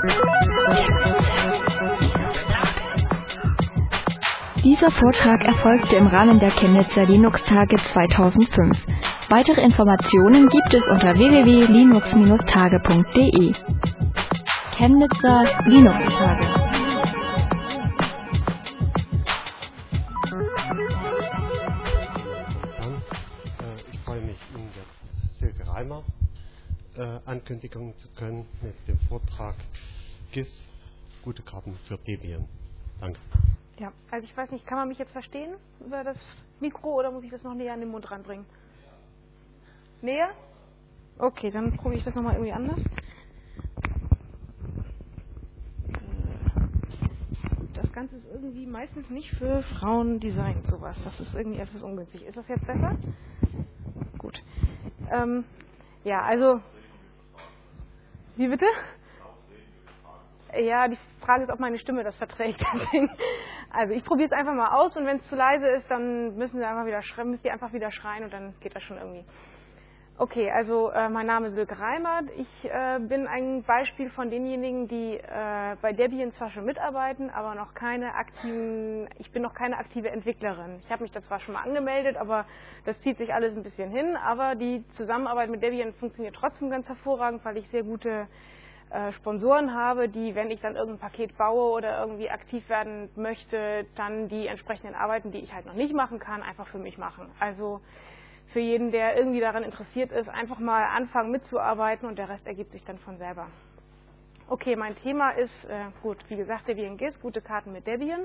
Dieser Vortrag erfolgte im Rahmen der Chemnitzer Linux-Tage 2005. Weitere Informationen gibt es unter www.linux-tage.de. Chemnitzer Linux-Tage. Ich freue mich, Ihnen jetzt Silke Reimer ankündigen zu können mit dem Vortrag GIS, gute Karten für Debian. Danke. Ja, also ich weiß nicht, kann man mich jetzt verstehen über das Mikro oder muss ich das noch näher an den Mund ranbringen? Näher? Okay, dann probiere ich das nochmal irgendwie anders. Das Ganze ist irgendwie meistens nicht für Frauen designt, sowas. Das ist irgendwie etwas ungünstig. Ist das jetzt besser? Gut. Ja, also... Wie bitte? Ja, die Frage ist, ob meine Stimme das verträgt. Also ich probiere es einfach mal aus und wenn es zu leise ist, dann müsst ihr einfach wieder schreien und dann geht das schon irgendwie. Okay, also mein Name ist Silke Reimert. Ich bin ein Beispiel von denjenigen, die bei Debian zwar schon mitarbeiten, aber ich bin noch keine aktive Entwicklerin. Ich habe mich da zwar schon mal angemeldet, aber das zieht sich alles ein bisschen hin. Aber die Zusammenarbeit mit Debian funktioniert trotzdem ganz hervorragend, weil ich sehr gute Sponsoren habe, die, wenn ich dann irgendein Paket baue oder irgendwie aktiv werden möchte, dann die entsprechenden Arbeiten, die ich halt noch nicht machen kann, einfach für mich machen. Also für jeden, der irgendwie daran interessiert ist, einfach mal anfangen mitzuarbeiten und der Rest ergibt sich dann von selber. Okay, mein Thema ist, gut, wie gesagt, Debian GIS, gute Karten mit Debian.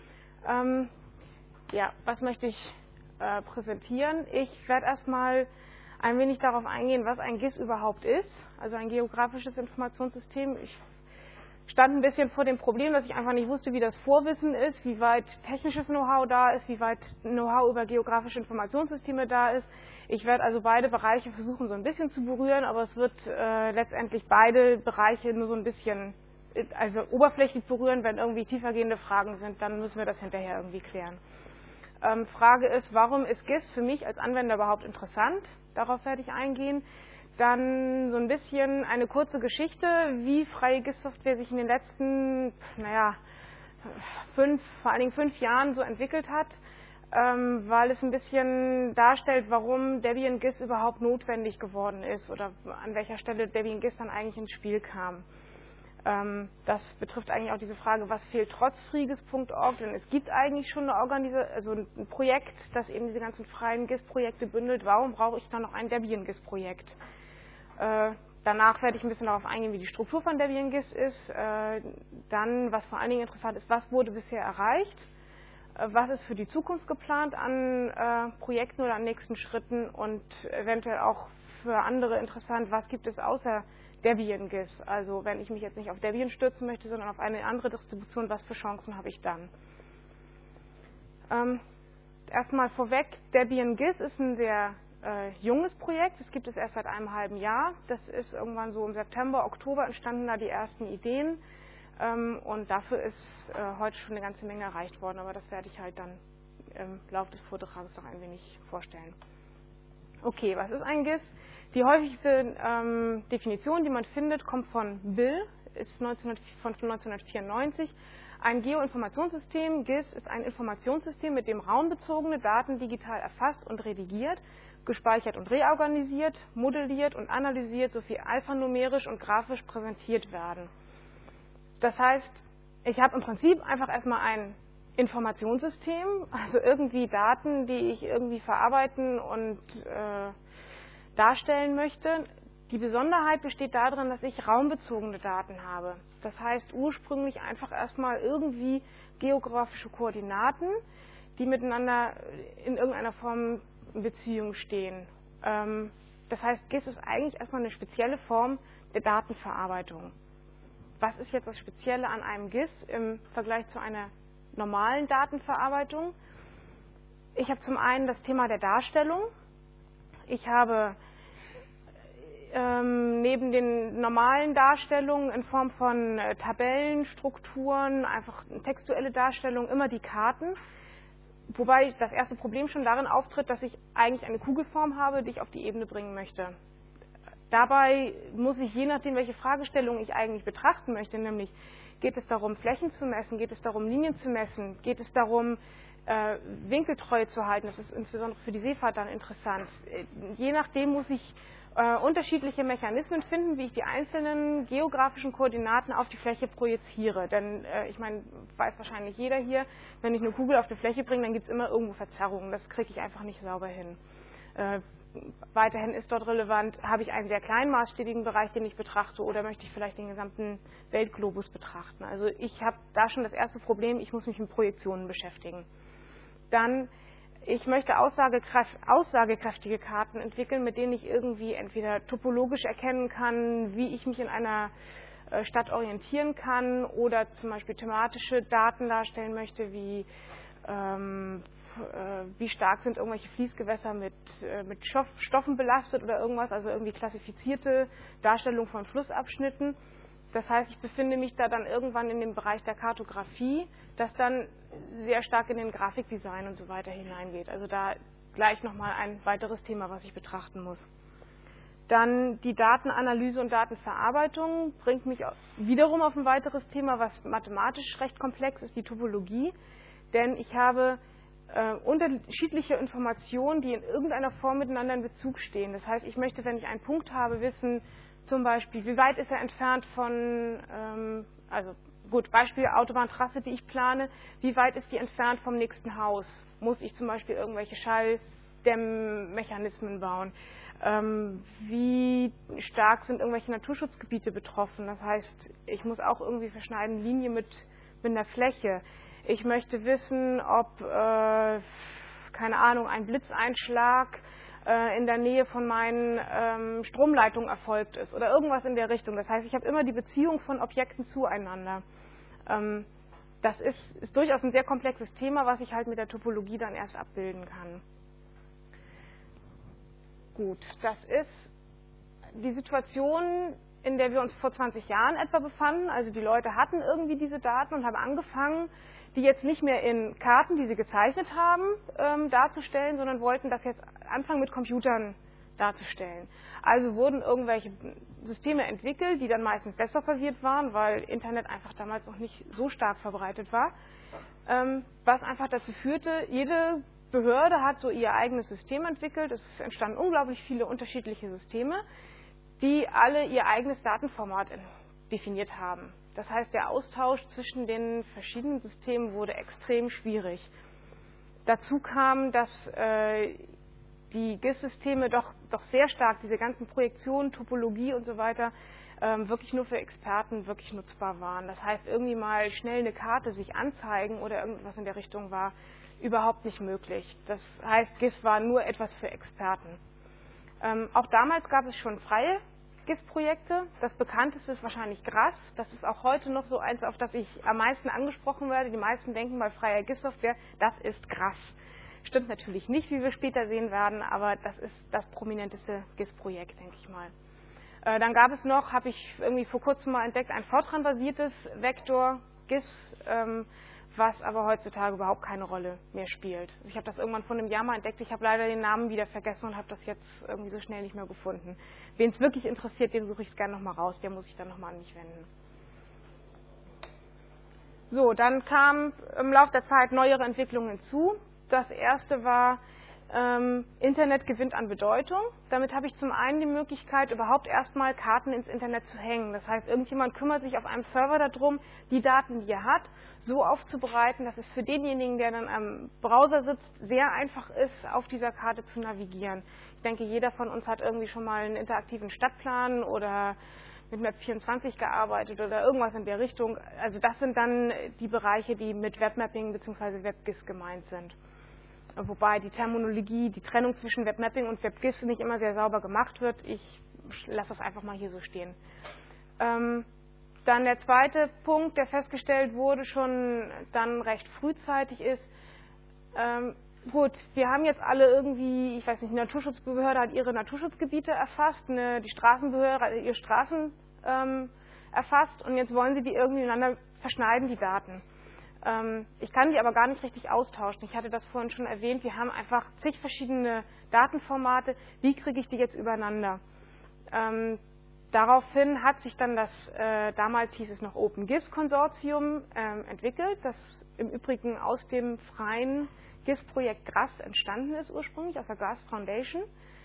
Ja, was möchte ich präsentieren? Ich werde erstmal ein wenig darauf eingehen, was ein GIS überhaupt ist, also ein geografisches Informationssystem. Ich stand ein bisschen vor dem Problem, dass ich einfach nicht wusste, wie das Vorwissen ist, wie weit technisches Know-how da ist, wie weit Know-how über geografische Informationssysteme da ist. Ich werde also beide Bereiche versuchen, so ein bisschen zu berühren, aber es wird letztendlich beide Bereiche nur so ein bisschen, also oberflächlich berühren. Wenn irgendwie tiefergehende Fragen sind, dann müssen wir das hinterher irgendwie klären. Frage ist, warum ist GIS für mich als Anwender überhaupt interessant? Darauf werde ich eingehen. Dann so ein bisschen eine kurze Geschichte, wie freie GIS-Software sich in den letzten, vor allen Dingen 5 Jahren so entwickelt hat, weil es ein bisschen darstellt, warum Debian GIS überhaupt notwendig geworden ist oder an welcher Stelle Debian GIS dann eigentlich ins Spiel kam. Das betrifft eigentlich auch diese Frage, was fehlt trotz freegis.org, denn es gibt eigentlich schon ein Projekt, das eben diese ganzen freien GIS-Projekte bündelt. Warum brauche ich dann noch ein Debian GIS-Projekt? Danach werde ich ein bisschen darauf eingehen, wie die Struktur von Debian GIS ist. Dann, was vor allen Dingen interessant ist, was wurde bisher erreicht? Was ist für die Zukunft geplant an Projekten oder an nächsten Schritten? Und eventuell auch für andere interessant, was gibt es außer Debian GIS? Also wenn ich mich jetzt nicht auf Debian stürzen möchte, sondern auf eine andere Distribution, was für Chancen habe ich dann? Erstmal vorweg, Debian GIS ist ein sehr junges Projekt. Das gibt es erst seit einem halben Jahr. Das ist irgendwann so im September, Oktober entstanden da die ersten Ideen. Und dafür ist heute schon eine ganze Menge erreicht worden. Aber das werde ich halt dann im Laufe des Vortrags noch ein wenig vorstellen. Okay, was ist ein GIS? Die häufigste Definition, die man findet, kommt von Bill, ist von 1994. Ein Geoinformationssystem, GIS, ist ein Informationssystem, mit dem raumbezogene Daten digital erfasst und redigiert, gespeichert und reorganisiert, modelliert und analysiert sowie alphanumerisch und grafisch präsentiert werden. Das heißt, ich habe im Prinzip einfach erstmal ein Informationssystem, also irgendwie Daten, die ich irgendwie verarbeiten und darstellen möchte. Die Besonderheit besteht darin, dass ich raumbezogene Daten habe. Das heißt ursprünglich einfach erstmal irgendwie geografische Koordinaten, die miteinander in irgendeiner Form in Beziehung stehen. Das heißt, GIS ist eigentlich erstmal eine spezielle Form der Datenverarbeitung. Was ist jetzt das Spezielle an einem GIS im Vergleich zu einer normalen Datenverarbeitung? Ich habe zum einen das Thema der Darstellung. Ich habe neben den normalen Darstellungen in Form von Tabellen, Strukturen, einfach textuelle Darstellungen immer die Karten. Wobei das erste Problem schon darin auftritt, dass ich eigentlich eine Kugelform habe, die ich auf die Ebene bringen möchte. Dabei muss ich, je nachdem, welche Fragestellung ich eigentlich betrachten möchte, nämlich geht es darum, Flächen zu messen, geht es darum, Linien zu messen, geht es darum, Winkeltreue zu halten, das ist insbesondere für die Seefahrt dann interessant. Je nachdem muss ich unterschiedliche Mechanismen finden, wie ich die einzelnen geografischen Koordinaten auf die Fläche projiziere. Denn ich meine, weiß wahrscheinlich jeder hier, wenn ich eine Kugel auf die Fläche bringe, dann gibt es immer irgendwo Verzerrungen. Das kriege ich einfach nicht sauber hin. Weiterhin ist dort relevant, habe ich einen sehr kleinmaßstäbigen Bereich, den ich betrachte, oder möchte ich vielleicht den gesamten Weltglobus betrachten. Also ich habe da schon das erste Problem, ich muss mich mit Projektionen beschäftigen. Dann, ich möchte aussagekräftige Karten entwickeln, mit denen ich irgendwie entweder topologisch erkennen kann, wie ich mich in einer Stadt orientieren kann, oder zum Beispiel thematische Daten darstellen möchte, wie stark sind irgendwelche Fließgewässer mit Stoffen belastet oder irgendwas, also irgendwie klassifizierte Darstellung von Flussabschnitten. Das heißt, ich befinde mich da dann irgendwann in dem Bereich der Kartografie, das dann sehr stark in den Grafikdesign und so weiter hineingeht. Also da gleich nochmal ein weiteres Thema, was ich betrachten muss. Dann die Datenanalyse und Datenverarbeitung bringt mich wiederum auf ein weiteres Thema, was mathematisch recht komplex ist, die Topologie. Denn ich habe unterschiedliche Informationen, die in irgendeiner Form miteinander in Bezug stehen. Das heißt, ich möchte, wenn ich einen Punkt habe, wissen, zum Beispiel, wie weit ist er entfernt von, also gut, Beispiel Autobahntrasse, die ich plane, wie weit ist die entfernt vom nächsten Haus? Muss ich zum Beispiel irgendwelche Schalldämmmechanismen bauen? Wie stark sind irgendwelche Naturschutzgebiete betroffen? Das heißt, ich muss auch irgendwie verschneiden, Linie mit einer Fläche. Ich möchte wissen, ob, keine Ahnung, ein Blitzeinschlag in der Nähe von meinen Stromleitungen erfolgt ist oder irgendwas in der Richtung. Das heißt, ich habe immer die Beziehung von Objekten zueinander. Das ist durchaus ein sehr komplexes Thema, was ich halt mit der Topologie dann erst abbilden kann. Gut, das ist die Situation, in der wir uns vor 20 Jahren etwa befanden. Also die Leute hatten irgendwie diese Daten und haben angefangen, die jetzt nicht mehr in Karten, die sie gezeichnet haben, darzustellen, sondern wollten das jetzt anfangen mit Computern darzustellen. Also wurden irgendwelche Systeme entwickelt, die dann meistens desktop-basiert waren, weil Internet einfach damals noch nicht so stark verbreitet war, was einfach dazu führte, jede Behörde hat so ihr eigenes System entwickelt. Es entstanden unglaublich viele unterschiedliche Systeme, die alle ihr eigenes Datenformat definiert haben. Das heißt, der Austausch zwischen den verschiedenen Systemen wurde extrem schwierig. Dazu kam, dass die GIS-Systeme doch sehr stark, diese ganzen Projektionen, Topologie und so weiter, wirklich nur für Experten wirklich nutzbar waren. Das heißt, irgendwie mal schnell eine Karte sich anzeigen oder irgendwas in der Richtung war überhaupt nicht möglich. Das heißt, GIS war nur etwas für Experten. Auch damals gab es schon freie GIS-Projekte. Das bekannteste ist wahrscheinlich GRASS. Das ist auch heute noch so eins, auf das ich am meisten angesprochen werde. Die meisten denken bei freier GIS-Software, das ist GRASS. Stimmt natürlich nicht, wie wir später sehen werden, aber das ist das prominenteste GIS-Projekt, denke ich mal. Dann gab es noch, habe ich irgendwie vor kurzem mal entdeckt, ein Fortran-basiertes Vektor-GIS, was aber heutzutage überhaupt keine Rolle mehr spielt. Ich habe das irgendwann vor einem Jahr mal entdeckt, ich habe leider den Namen wieder vergessen und habe das jetzt irgendwie so schnell nicht mehr gefunden. Wen es wirklich interessiert, den suche ich es gerne nochmal raus, der muss sich dann nochmal an mich wenden. So, dann kamen im Laufe der Zeit neuere Entwicklungen hinzu. Das erste war, Internet gewinnt an Bedeutung. Damit habe ich zum einen die Möglichkeit, überhaupt erstmal Karten ins Internet zu hängen. Das heißt, irgendjemand kümmert sich auf einem Server darum, die Daten, die er hat, so aufzubereiten, dass es für denjenigen, der dann am Browser sitzt, sehr einfach ist, auf dieser Karte zu navigieren. Ich denke, jeder von uns hat irgendwie schon mal einen interaktiven Stadtplan oder mit Map24 gearbeitet oder irgendwas in der Richtung. Also das sind dann die Bereiche, die mit Webmapping bzw. WebGIS gemeint sind. Wobei die Terminologie, die Trennung zwischen Webmapping und WebGIS nicht immer sehr sauber gemacht wird. Ich lasse das einfach mal hier so stehen. Dann der zweite Punkt, der festgestellt wurde, schon dann recht frühzeitig ist, gut, wir haben jetzt alle irgendwie, ich weiß nicht, die Naturschutzbehörde hat ihre Naturschutzgebiete erfasst, die Straßenbehörde hat ihre Straßen erfasst und jetzt wollen sie die irgendwie miteinander verschneiden, die Daten. Ich kann die aber gar nicht richtig austauschen. Ich hatte das vorhin schon erwähnt, wir haben einfach zig verschiedene Datenformate. Wie kriege ich die jetzt übereinander? Daraufhin hat sich dann das, damals hieß es noch OpenGIS-Konsortium, entwickelt, das im Übrigen aus dem freien GIS-Projekt GRASS entstanden ist ursprünglich, aus der GRASS Foundation.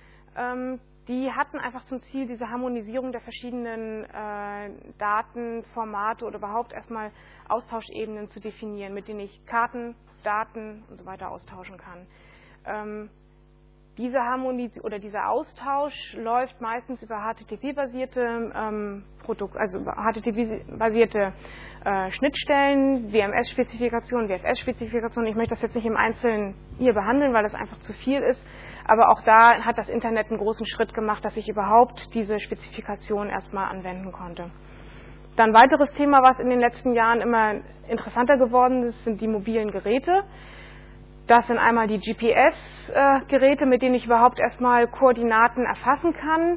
Die hatten einfach zum Ziel, diese Harmonisierung der verschiedenen Datenformate oder überhaupt erstmal Austauschebenen zu definieren, mit denen ich Karten, Daten und so weiter austauschen kann. Dieser Austausch läuft meistens über HTTP-basierte also über HTTP-basierte Schnittstellen, WMS-Spezifikationen, WFS-Spezifikationen. Ich möchte das jetzt nicht im Einzelnen hier behandeln, weil das einfach zu viel ist. Aber auch da hat das Internet einen großen Schritt gemacht, dass ich überhaupt diese Spezifikation erstmal anwenden konnte. Dann ein weiteres Thema, was in den letzten Jahren immer interessanter geworden ist, sind die mobilen Geräte. Das sind einmal die GPS-Geräte, mit denen ich überhaupt erstmal Koordinaten erfassen kann,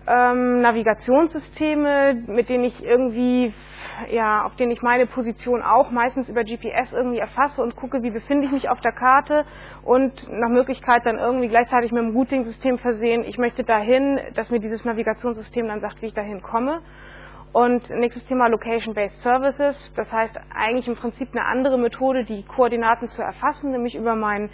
Navigationssysteme, mit denen ich irgendwie, auf denen ich meine Position auch meistens über GPS irgendwie erfasse und gucke, wie befinde ich mich auf der Karte und nach Möglichkeit dann irgendwie gleichzeitig mit dem Routing-System versehen. Ich möchte dahin, dass mir dieses Navigationssystem dann sagt, wie ich dahin komme. Und nächstes Thema Location-Based Services, das heißt eigentlich im Prinzip eine andere Methode, die Koordinaten zu erfassen, nämlich über mein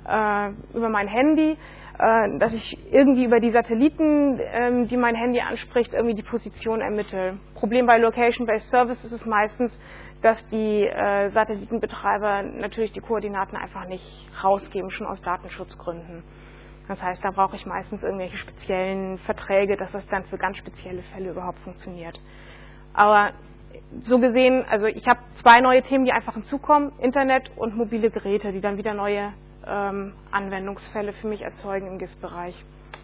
Handy, dass ich irgendwie über die Satelliten, die mein Handy anspricht, irgendwie die Position ermittle. Problem bei Location-Based Services ist meistens, dass die Satellitenbetreiber natürlich die Koordinaten einfach nicht rausgeben, schon aus Datenschutzgründen. Das heißt, da brauche ich meistens irgendwelche speziellen Verträge, dass das dann für ganz spezielle Fälle überhaupt funktioniert. Aber so gesehen, also ich habe 2 neue Themen, die einfach hinzukommen, Internet und mobile Geräte, die dann wieder neue Anwendungsfälle für mich erzeugen im GIS-Bereich.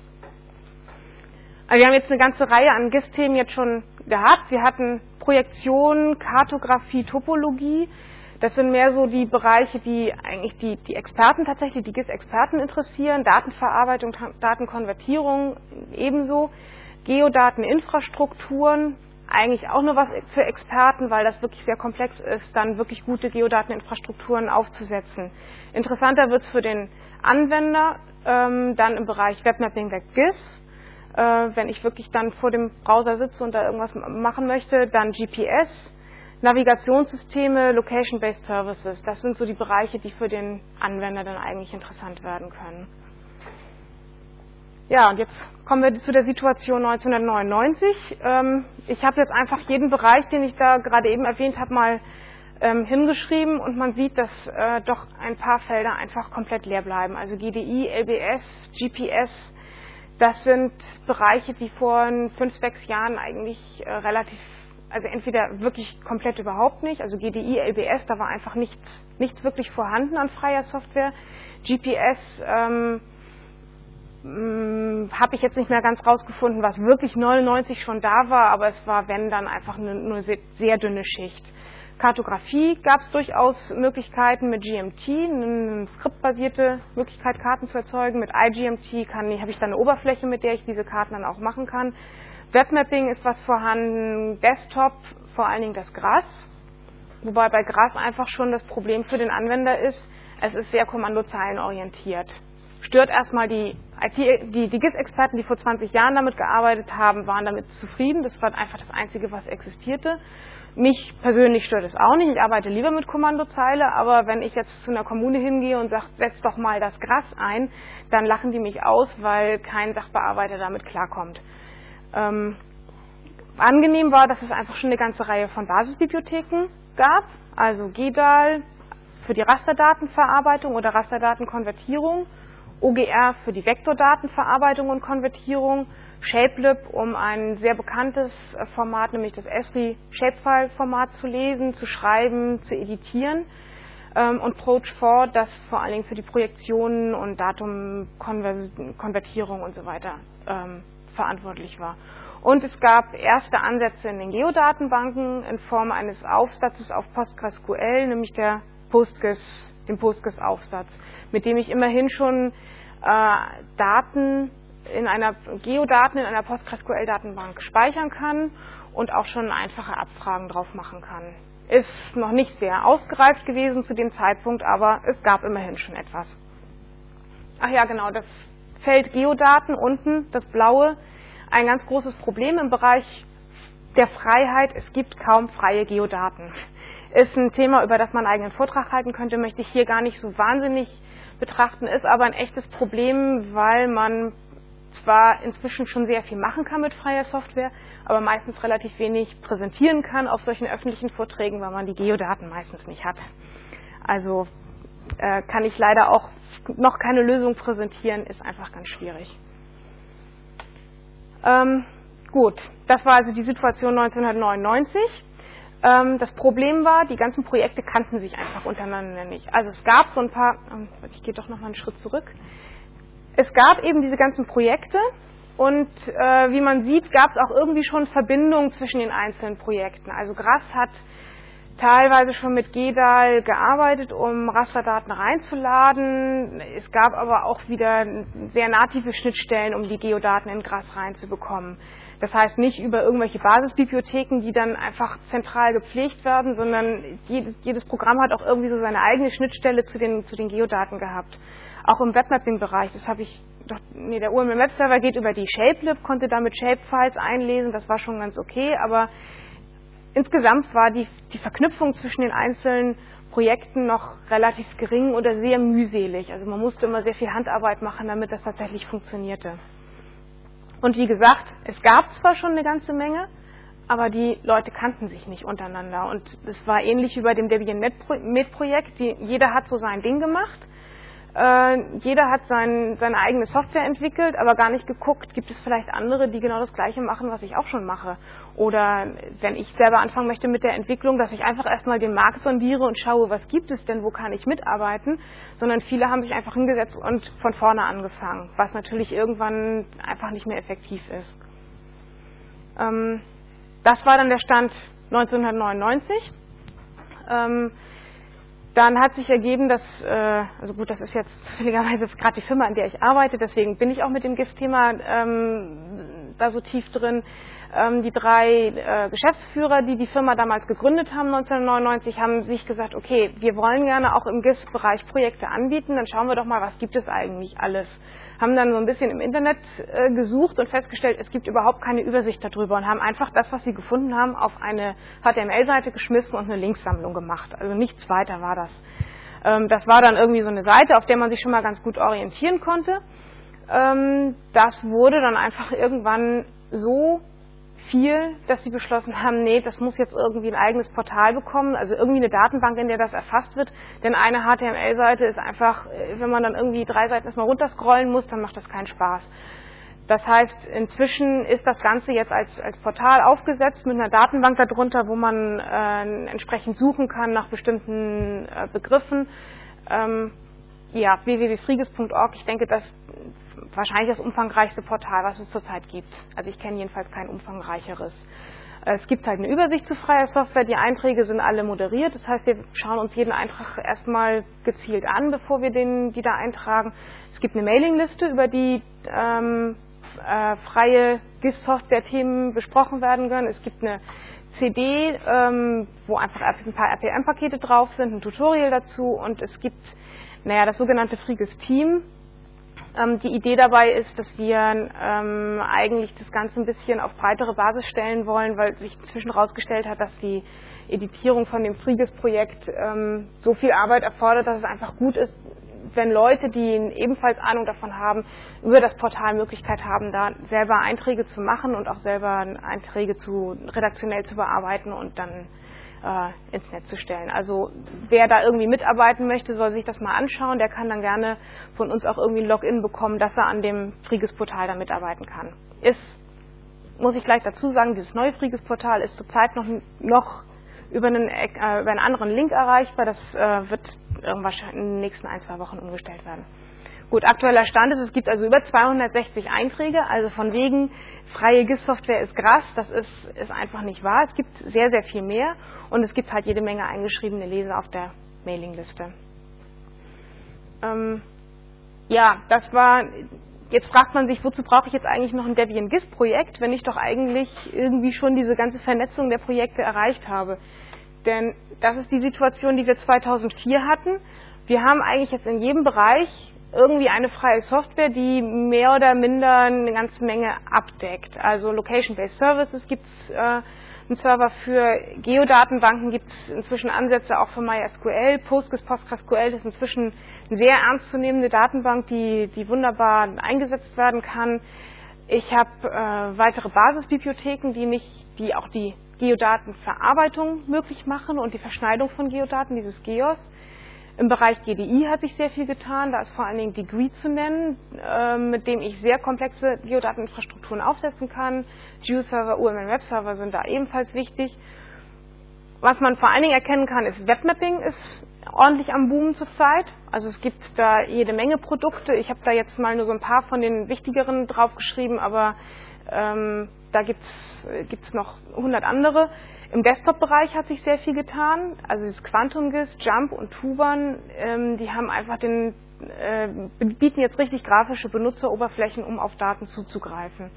Also wir haben jetzt eine ganze Reihe an GIS-Themen jetzt schon gehabt. Wir hatten Projektion, Kartografie, Topologie. Das sind mehr so die Bereiche, die eigentlich die Experten tatsächlich, die GIS-Experten interessieren. Datenverarbeitung, Datenkonvertierung ebenso. Geodateninfrastrukturen, eigentlich auch nur was für Experten, weil das wirklich sehr komplex ist, dann wirklich gute Geodateninfrastrukturen aufzusetzen. Interessanter wird es für den Anwender, dann im Bereich Webmapping weg GIS. Wenn ich wirklich dann vor dem Browser sitze und da irgendwas machen möchte, dann GPS. Navigationssysteme, Location-Based Services, das sind so die Bereiche, die für den Anwender dann eigentlich interessant werden können. Ja, und jetzt kommen wir zu der Situation 1999. Ich habe jetzt einfach jeden Bereich, den ich da gerade eben erwähnt habe, mal hingeschrieben und man sieht, dass doch ein paar Felder einfach komplett leer bleiben. Also GDI, LBS, GPS, das sind Bereiche, die vor 5, 6 Jahren eigentlich also entweder wirklich komplett überhaupt nicht, also GDI, LBS, da war einfach nichts wirklich vorhanden an freier Software. GPS habe ich jetzt nicht mehr ganz rausgefunden, was wirklich 99 schon da war, aber es war, wenn, dann einfach eine sehr dünne Schicht. Kartografie gab es durchaus Möglichkeiten mit GMT, eine skriptbasierte Möglichkeit, Karten zu erzeugen. Mit iGMT habe ich dann eine Oberfläche, mit der ich diese Karten dann auch machen kann. Webmapping ist was vorhanden, Desktop, vor allen Dingen das GRASS, wobei bei GRASS einfach schon das Problem für den Anwender ist, es ist sehr kommandozeilenorientiert. Stört erstmal die GIS-Experten, die vor 20 Jahren damit gearbeitet haben, waren damit zufrieden, das war einfach das Einzige, was existierte. Mich persönlich stört es auch nicht, ich arbeite lieber mit Kommandozeile, aber wenn ich jetzt zu einer Kommune hingehe und sage, setz doch mal das GRASS ein, dann lachen die mich aus, weil kein Sachbearbeiter damit klarkommt. Angenehm war, dass es einfach schon eine ganze Reihe von Basisbibliotheken gab, also GEDAL für die Rasterdatenverarbeitung oder Rasterdatenkonvertierung, OGR für die Vektordatenverarbeitung und Konvertierung, Shapelib, um ein sehr bekanntes Format, nämlich das Esri-Shapefile-Format zu lesen, zu schreiben, zu editieren, und Proj4, das vor allen Dingen für die Projektionen und Datumkonvertierung und so weiter verantwortlich war. Und es gab erste Ansätze in den Geodatenbanken in Form eines Aufsatzes auf PostgreSQL, nämlich dem Postgres-Aufsatz, mit dem ich immerhin schon Geodaten in einer PostgreSQL-Datenbank speichern kann und auch schon einfache Abfragen drauf machen kann. Ist noch nicht sehr ausgereift gewesen zu dem Zeitpunkt, aber es gab immerhin schon etwas. Ach ja, genau, das Feld Geodaten unten, das blaue, ein ganz großes Problem im Bereich der Freiheit. Es gibt kaum freie Geodaten. Ist ein Thema, über das man einen eigenen Vortrag halten könnte, möchte ich hier gar nicht so wahnsinnig betrachten, ist aber ein echtes Problem, weil man zwar inzwischen schon sehr viel machen kann mit freier Software, aber meistens relativ wenig präsentieren kann auf solchen öffentlichen Vorträgen, weil man die Geodaten meistens nicht hat. Also kann ich leider auch noch keine Lösung präsentieren, ist einfach ganz schwierig. Gut, das war also die Situation 1999. Das Problem war, die ganzen Projekte kannten sich einfach untereinander nicht. Also es gab so ein paar, ich gehe doch noch mal einen Schritt zurück. Es gab eben diese ganzen Projekte und wie man sieht, gab es auch irgendwie schon Verbindungen zwischen den einzelnen Projekten. Also GRASS hat teilweise schon mit GEDAL gearbeitet, um Rasterdaten reinzuladen. Es gab aber auch wieder sehr native Schnittstellen, um die Geodaten in GRASS reinzubekommen. Das heißt nicht über irgendwelche Basisbibliotheken, die dann einfach zentral gepflegt werden, sondern jedes Programm hat auch irgendwie so seine eigene Schnittstelle zu den Geodaten gehabt. Auch im Webmapping-Bereich, der UML Webserver geht über die Shapelib, konnte damit Shapefiles einlesen, das war schon ganz okay, aber insgesamt war die Verknüpfung zwischen den einzelnen Projekten noch relativ gering oder sehr mühselig. Also man musste immer sehr viel Handarbeit machen, damit das tatsächlich funktionierte. Und wie gesagt, es gab zwar schon eine ganze Menge, aber die Leute kannten sich nicht untereinander. Und es war ähnlich wie bei dem Debian-Met-Projekt. Jeder hat so sein Ding gemacht. Jeder hat seine eigene Software entwickelt, aber gar nicht geguckt, gibt es vielleicht andere, die genau das Gleiche machen, was ich auch schon mache. Oder wenn ich selber anfangen möchte mit der Entwicklung, dass ich einfach erstmal den Markt sondiere und schaue, was gibt es denn, wo kann ich mitarbeiten, sondern viele haben sich einfach hingesetzt und von vorne angefangen, was natürlich irgendwann einfach nicht mehr effektiv ist. Das war dann der Stand 1999. Dann hat sich ergeben, dass, also gut, das ist jetzt zufälligerweise gerade die Firma, an der ich arbeite, deswegen bin ich auch mit dem GIS-Thema da so tief drin. Die drei Geschäftsführer, die die Firma damals gegründet haben, 1999, haben sich gesagt, okay, wir wollen gerne auch im GIS-Bereich Projekte anbieten, dann schauen wir doch mal, was gibt es eigentlich alles. Haben dann so ein bisschen im Internet gesucht und festgestellt, es gibt überhaupt keine Übersicht darüber und haben einfach das, was sie gefunden haben, auf eine HTML-Seite geschmissen und eine Linksammlung gemacht. Also nichts weiter war das. Das war dann irgendwie so eine Seite, auf der man sich schon mal ganz gut orientieren konnte. Das wurde dann einfach irgendwann so viel, dass sie beschlossen haben, nee, das muss jetzt irgendwie ein eigenes Portal bekommen, also irgendwie eine Datenbank, in der das erfasst wird, denn eine HTML-Seite ist einfach, wenn man dann irgendwie 3 Seiten erstmal runterscrollen muss, dann macht das keinen Spaß. Das heißt, inzwischen ist das Ganze jetzt als Portal aufgesetzt mit einer Datenbank darunter, wo man entsprechend suchen kann nach bestimmten Begriffen. www.frigis.org, ich denke, das wahrscheinlich das umfangreichste Portal, was es zurzeit gibt. Also ich kenne jedenfalls kein umfangreicheres. Es gibt halt eine Übersicht zu freier Software, die Einträge sind alle moderiert, das heißt, wir schauen uns jeden Eintrag erstmal gezielt an, bevor wir die da eintragen. Es gibt eine Mailingliste, über die freie GIS-Software-Themen besprochen werden können. Es gibt eine CD, wo einfach ein paar RPM-Pakete drauf sind, ein Tutorial dazu und es gibt das sogenannte Frigis-Team. Die Idee dabei ist, dass wir eigentlich das Ganze ein bisschen auf breitere Basis stellen wollen, weil sich inzwischen herausgestellt hat, dass die Editierung von dem Frigis-Projekt so viel Arbeit erfordert, dass es einfach gut ist, wenn Leute, die ebenfalls Ahnung davon haben, über das Portal Möglichkeit haben, da selber Einträge zu machen und auch selber Einträge redaktionell zu bearbeiten und dann ins Netz zu stellen. Also wer da irgendwie mitarbeiten möchte, soll sich das mal anschauen. Der kann dann gerne von uns auch irgendwie ein Login bekommen, dass er an dem Frigis-Portal da mitarbeiten kann. Muss ich gleich dazu sagen, dieses neue Frigis-Portal ist zurzeit noch über einen anderen Link erreichbar. Das wird irgendwann in den nächsten 1-2 Wochen umgestellt werden. Gut, aktueller Stand ist, es gibt also über 260 Einträge, also von wegen freie GIS-Software ist GRASS, das ist einfach nicht wahr. Es gibt sehr, sehr viel mehr und es gibt halt jede Menge eingeschriebene Leser auf der Mailingliste. Jetzt fragt man sich, wozu brauche ich jetzt eigentlich noch ein Debian GIS-Projekt, wenn ich doch eigentlich irgendwie schon diese ganze Vernetzung der Projekte erreicht habe. Denn das ist die Situation, die wir 2004 hatten. Wir haben eigentlich jetzt in jedem Bereich irgendwie eine freie Software, die mehr oder minder eine ganze Menge abdeckt. Also Location-Based Services gibt es einen Server für, Geodatenbanken gibt es inzwischen Ansätze auch für MySQL, PostgreSQL ist inzwischen eine sehr ernstzunehmende Datenbank, die wunderbar eingesetzt werden kann. Ich habe weitere Basisbibliotheken, die auch die Geodatenverarbeitung möglich machen und die Verschneidung von Geodaten, dieses GEOS. Im Bereich GDI hat sich sehr viel getan, da ist vor allen Dingen Degree zu nennen, mit dem ich sehr komplexe Geodateninfrastrukturen aufsetzen kann. GeoServer, UML-Web-Server sind da ebenfalls wichtig. Was man vor allen Dingen erkennen kann, ist Webmapping ist ordentlich am Boomen zurzeit. Also es gibt da jede Menge Produkte. Ich habe da jetzt mal nur so ein paar von den wichtigeren draufgeschrieben, aber da gibt's noch 100 andere. Im Desktop-Bereich hat sich sehr viel getan. Also das QuantumGIS, Jump und Tuban, die haben einfach bieten jetzt richtig grafische Benutzeroberflächen, um auf Daten zuzugreifen.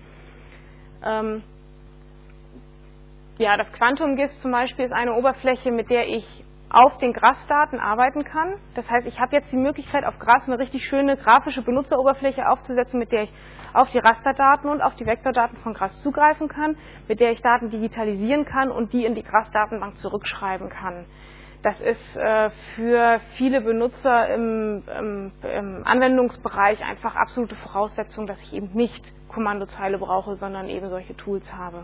Ja, das QuantumGIS zum Beispiel ist eine Oberfläche, mit der ich auf den GRASS-Daten arbeiten kann. Das heißt, ich habe jetzt die Möglichkeit, auf GRASS eine richtig schöne grafische Benutzeroberfläche aufzusetzen, mit der ich auf die Rasterdaten und auf die Vektordaten von GRASS zugreifen kann, mit der ich Daten digitalisieren kann und die in die GRASS-Datenbank zurückschreiben kann. Das ist für viele Benutzer im Anwendungsbereich einfach absolute Voraussetzung, dass ich eben nicht Kommandozeile brauche, sondern eben solche Tools habe.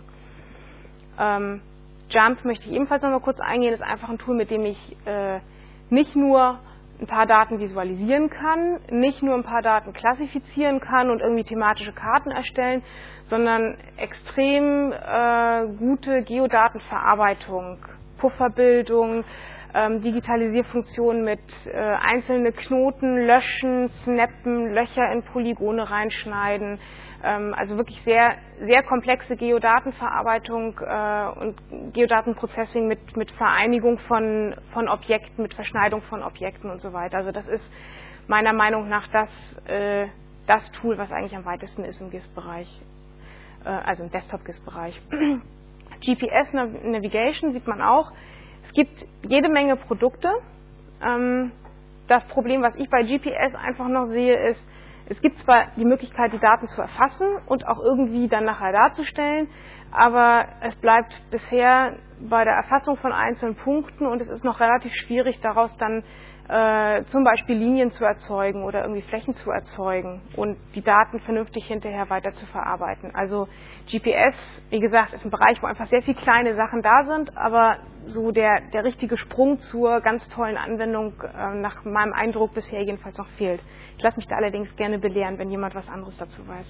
Jump möchte ich ebenfalls noch mal kurz eingehen, ist einfach ein Tool, mit dem ich nicht nur ein paar Daten visualisieren kann, nicht nur ein paar Daten klassifizieren kann und irgendwie thematische Karten erstellen, sondern extrem gute Geodatenverarbeitung, Pufferbildung, Digitalisierfunktionen mit einzelne Knoten löschen, snappen, Löcher in Polygone reinschneiden, also wirklich sehr, sehr komplexe Geodatenverarbeitung und Geodatenprocessing mit Vereinigung von Objekten, mit Verschneidung von Objekten und so weiter. Also das ist meiner Meinung nach das Tool, was eigentlich am weitesten ist im GIS-Bereich, also im Desktop-GIS-Bereich. GPS Navigation sieht man auch. Es gibt jede Menge Produkte. Das Problem, was ich bei GPS einfach noch sehe, ist, es gibt zwar die Möglichkeit, die Daten zu erfassen und auch irgendwie dann nachher darzustellen, aber es bleibt bisher bei der Erfassung von einzelnen Punkten und es ist noch relativ schwierig, daraus dann zum Beispiel Linien zu erzeugen oder irgendwie Flächen zu erzeugen und die Daten vernünftig hinterher weiter zu verarbeiten. Also GPS, wie gesagt, ist ein Bereich, wo einfach sehr viele kleine Sachen da sind, aber so der richtige Sprung zur ganz tollen Anwendung nach meinem Eindruck bisher jedenfalls noch fehlt. Ich lasse mich da allerdings gerne belehren, wenn jemand was anderes dazu weiß.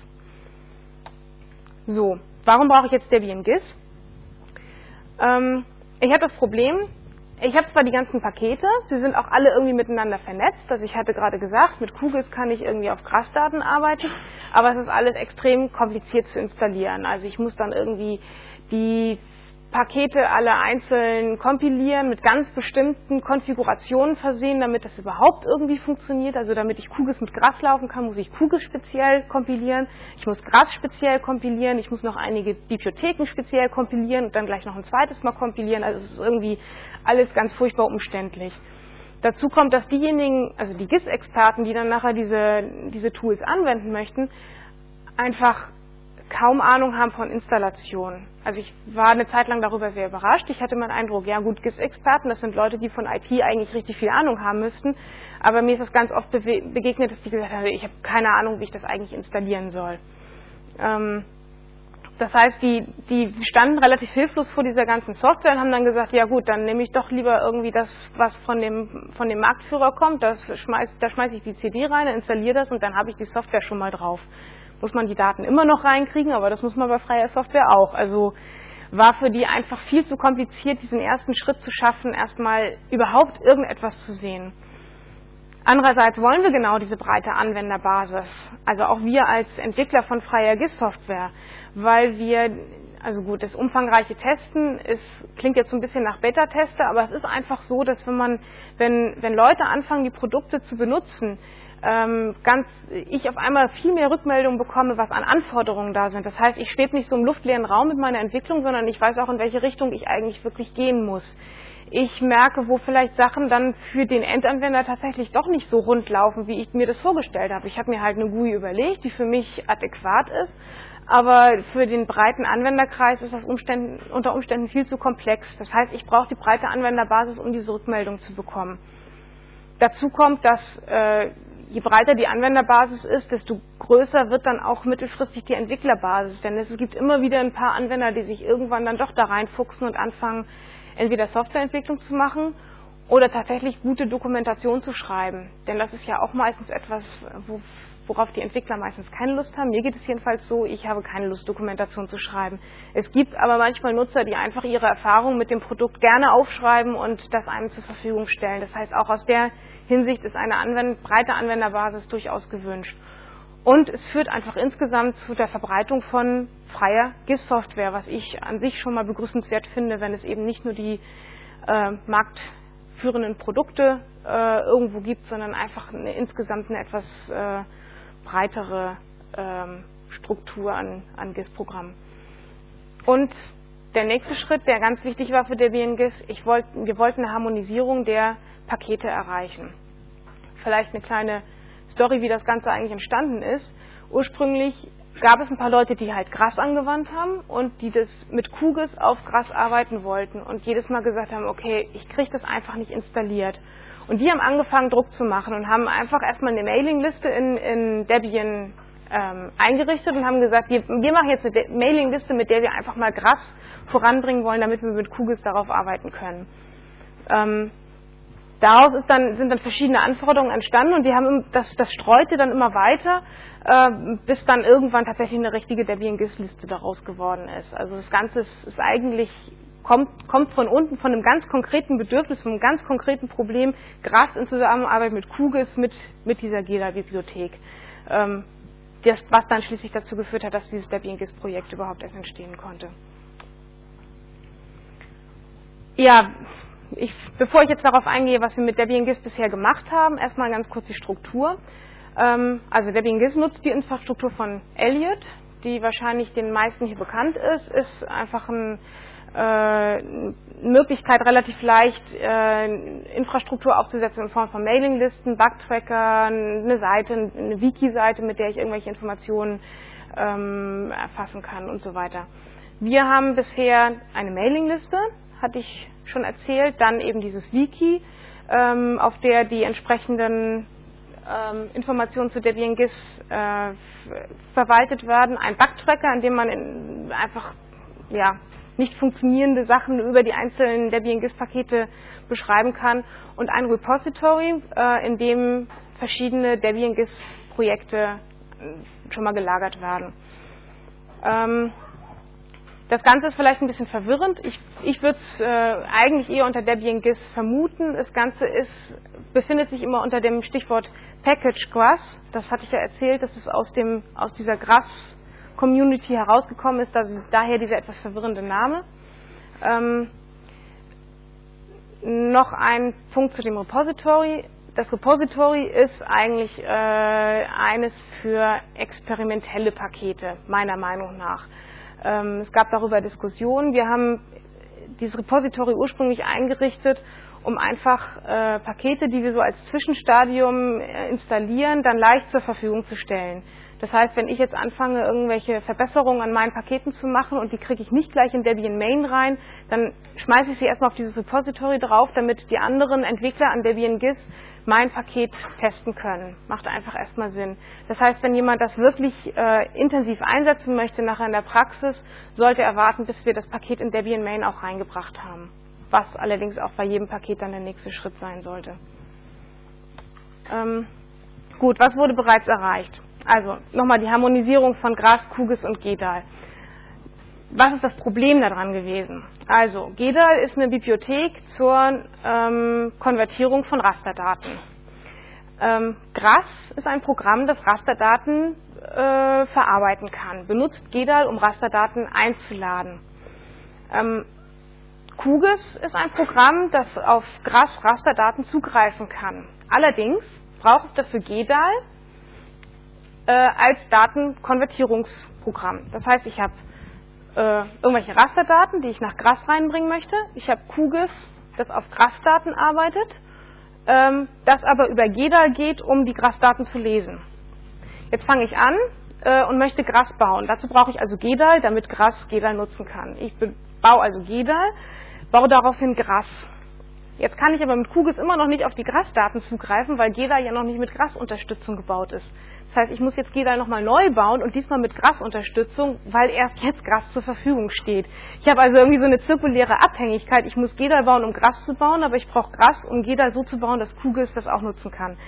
So, warum brauche ich jetzt Debian GIS? Ich habe das Problem, ich habe zwar die ganzen Pakete, sie sind auch alle irgendwie miteinander vernetzt, also ich hatte gerade gesagt, mit QGIS kann ich irgendwie auf GRASS-Daten arbeiten, aber es ist alles extrem kompliziert zu installieren. Also ich muss dann irgendwie die Pakete alle einzeln kompilieren, mit ganz bestimmten Konfigurationen versehen, damit das überhaupt irgendwie funktioniert. Also damit ich QGIS mit GRASS laufen kann, muss ich QGIS speziell kompilieren, ich muss GRASS speziell kompilieren, ich muss noch einige Bibliotheken speziell kompilieren und dann gleich noch ein zweites Mal kompilieren. Also es ist irgendwie alles ganz furchtbar umständlich. Dazu kommt, dass diejenigen, also die GIS-Experten, die dann nachher diese Tools anwenden möchten, einfach kaum Ahnung haben von Installation. Also ich war eine Zeit lang darüber sehr überrascht. Ich hatte meinen Eindruck, ja gut, GIS-Experten, das sind Leute, die von IT eigentlich richtig viel Ahnung haben müssten. Aber mir ist das ganz oft begegnet, dass die gesagt haben, ich habe keine Ahnung, wie ich das eigentlich installieren soll. Das heißt, die standen relativ hilflos vor dieser ganzen Software und haben dann gesagt, ja gut, dann nehme ich doch lieber irgendwie das, was von dem Marktführer kommt, da schmeiße ich die CD rein, installiere das und dann habe ich die Software schon mal drauf. Muss man die Daten immer noch reinkriegen, aber das muss man bei freier Software auch. Also war für die einfach viel zu kompliziert, diesen ersten Schritt zu schaffen, erstmal überhaupt irgendetwas zu sehen. Andererseits wollen wir genau diese breite Anwenderbasis, also auch wir als Entwickler von freier GIS-Software, weil wir, also gut, das umfangreiche Testen klingt jetzt so ein bisschen nach Beta-Tester, aber es ist einfach so, dass wenn Leute anfangen, die Produkte zu benutzen, ich auf einmal viel mehr Rückmeldungen bekomme, was an Anforderungen da sind. Das heißt, ich schwebe nicht so im luftleeren Raum mit meiner Entwicklung, sondern ich weiß auch, in welche Richtung ich eigentlich wirklich gehen muss. ich merke, wo vielleicht Sachen dann für den Endanwender tatsächlich doch nicht so rund laufen, wie ich mir das vorgestellt habe. Ich habe mir halt eine GUI überlegt, die für mich adäquat ist, aber für den breiten Anwenderkreis ist das unter Umständen viel zu komplex. Das heißt, ich brauche die breite Anwenderbasis, um diese Rückmeldung zu bekommen. Dazu kommt, dass je breiter die Anwenderbasis ist, desto größer wird dann auch mittelfristig die Entwicklerbasis. Denn es gibt immer wieder ein paar Anwender, die sich irgendwann dann doch da reinfuchsen und anfangen, entweder Softwareentwicklung zu machen oder tatsächlich gute Dokumentation zu schreiben. Denn das ist ja auch meistens etwas, worauf die Entwickler meistens keine Lust haben. Mir geht es jedenfalls so, ich habe keine Lust, Dokumentation zu schreiben. Es gibt aber manchmal Nutzer, die einfach ihre Erfahrungen mit dem Produkt gerne aufschreiben und das einem zur Verfügung stellen. Das heißt, auch aus der Hinsicht ist eine breite Anwenderbasis durchaus gewünscht. Und es führt einfach insgesamt zu der Verbreitung von freier GIS-Software, was ich an sich schon mal begrüßenswert finde, wenn es eben nicht nur die marktführenden Produkte irgendwo gibt, sondern einfach insgesamt eine etwas breitere Struktur an GIS-Programmen. Und der nächste Schritt, der ganz wichtig war für Debian GIS, wir wollten eine Harmonisierung der Pakete erreichen. Vielleicht eine kleine Story, wie das Ganze eigentlich entstanden ist. Ursprünglich gab es ein paar Leute, die halt GRASS angewandt haben und die das mit QGIS auf GRASS arbeiten wollten und jedes Mal gesagt haben, okay, ich kriege das einfach nicht installiert. Und die haben angefangen, Druck zu machen und haben einfach erstmal eine Mailingliste in Debian eingerichtet und haben gesagt, wir machen jetzt eine Mailingliste, mit der wir einfach mal GRASS voranbringen wollen, damit wir mit QGIS darauf arbeiten können. Daraus sind dann verschiedene Anforderungen entstanden und das streute dann immer weiter, bis dann irgendwann tatsächlich eine richtige Debian-GIS-Liste daraus geworden ist. Also das Ganze ist eigentlich, kommt von unten, von einem ganz konkreten Bedürfnis, von einem ganz konkreten Problem, GRASS in Zusammenarbeit mit QGIS, mit dieser GEDA-Bibliothek, was dann schließlich dazu geführt hat, dass dieses Debian-GIS-Projekt überhaupt erst entstehen konnte. Ja, bevor ich jetzt darauf eingehe, was wir mit Debian GIS bisher gemacht haben, erstmal ganz kurz die Struktur. Also Debian GIS nutzt die Infrastruktur von Elliot, die wahrscheinlich den meisten hier bekannt ist einfach eine Möglichkeit, relativ leicht Infrastruktur aufzusetzen in Form von Mailinglisten, Bugtracker, eine Seite, eine Wiki-Seite, mit der ich irgendwelche Informationen erfassen kann und so weiter. Wir haben bisher eine Mailingliste, hatte ich schon erzählt, dann eben dieses Wiki, auf der die entsprechenden Informationen zu Debian GIS verwaltet werden, ein Bugtracker, in dem man einfach nicht funktionierende Sachen über die einzelnen Debian GIS-Pakete beschreiben kann und ein Repository, in dem verschiedene Debian GIS-Projekte schon mal gelagert werden. Das Ganze ist vielleicht ein bisschen verwirrend. Ich würde es eigentlich eher unter Debian GIS vermuten. Das Ganze befindet sich immer unter dem Stichwort Package GRASS. Das hatte ich ja erzählt, dass es aus dieser GRASS-Community herausgekommen ist, daher dieser etwas verwirrende Name. Noch ein Punkt zu dem Repository. Das Repository ist eigentlich eines für experimentelle Pakete, meiner Meinung nach. Es gab darüber Diskussionen. Wir haben dieses Repository ursprünglich eingerichtet, um einfach Pakete, die wir so als Zwischenstadium installieren, dann leicht zur Verfügung zu stellen. Das heißt, wenn ich jetzt anfange, irgendwelche Verbesserungen an meinen Paketen zu machen und die kriege ich nicht gleich in Debian Main rein, dann schmeiße ich sie erstmal auf dieses Repository drauf, damit die anderen Entwickler an Debian GIS mein Paket testen können. Macht einfach erstmal Sinn. Das heißt, wenn jemand das wirklich intensiv einsetzen möchte nachher in der Praxis, sollte er warten, bis wir das Paket in Debian Main auch reingebracht haben. Was allerdings auch bei jedem Paket dann der nächste Schritt sein sollte. Gut, was wurde bereits erreicht? Also nochmal die Harmonisierung von GRASS, QGIS und GEDAL. Was ist das Problem daran gewesen? Also GEDAL ist eine Bibliothek zur Konvertierung von Rasterdaten. GRASS ist ein Programm, das Rasterdaten verarbeiten kann. Benutzt GEDAL, um Rasterdaten einzuladen. QGIS ist ein Programm, das auf GRASS Rasterdaten zugreifen kann. Allerdings braucht es dafür GEDAL als Datenkonvertierungsprogramm. Das heißt, ich habe irgendwelche Rasterdaten, die ich nach GRASS reinbringen möchte. Ich habe QGIS das auf GRASS-Daten arbeitet, das aber über GDAL geht, um die GRASS-Daten zu lesen. Jetzt fange ich an und möchte GRASS bauen. Dazu brauche ich also GDAL, damit GRASS GDAL nutzen kann. Ich baue also GDAL, baue daraufhin GRASS. Jetzt kann ich aber mit QGIS immer noch nicht auf die GRASS-Daten zugreifen, weil GDAL ja noch nicht mit GRASS-Unterstützung gebaut ist. Das heißt, ich muss jetzt GDAL nochmal neu bauen und diesmal mit GRASS-Unterstützung, weil erst jetzt GRASS zur Verfügung steht. Ich habe also irgendwie so eine zirkuläre Abhängigkeit. Ich muss GDAL bauen, um GRASS zu bauen, aber ich brauche GRASS, um GDAL so zu bauen, dass QGIS das auch nutzen kann.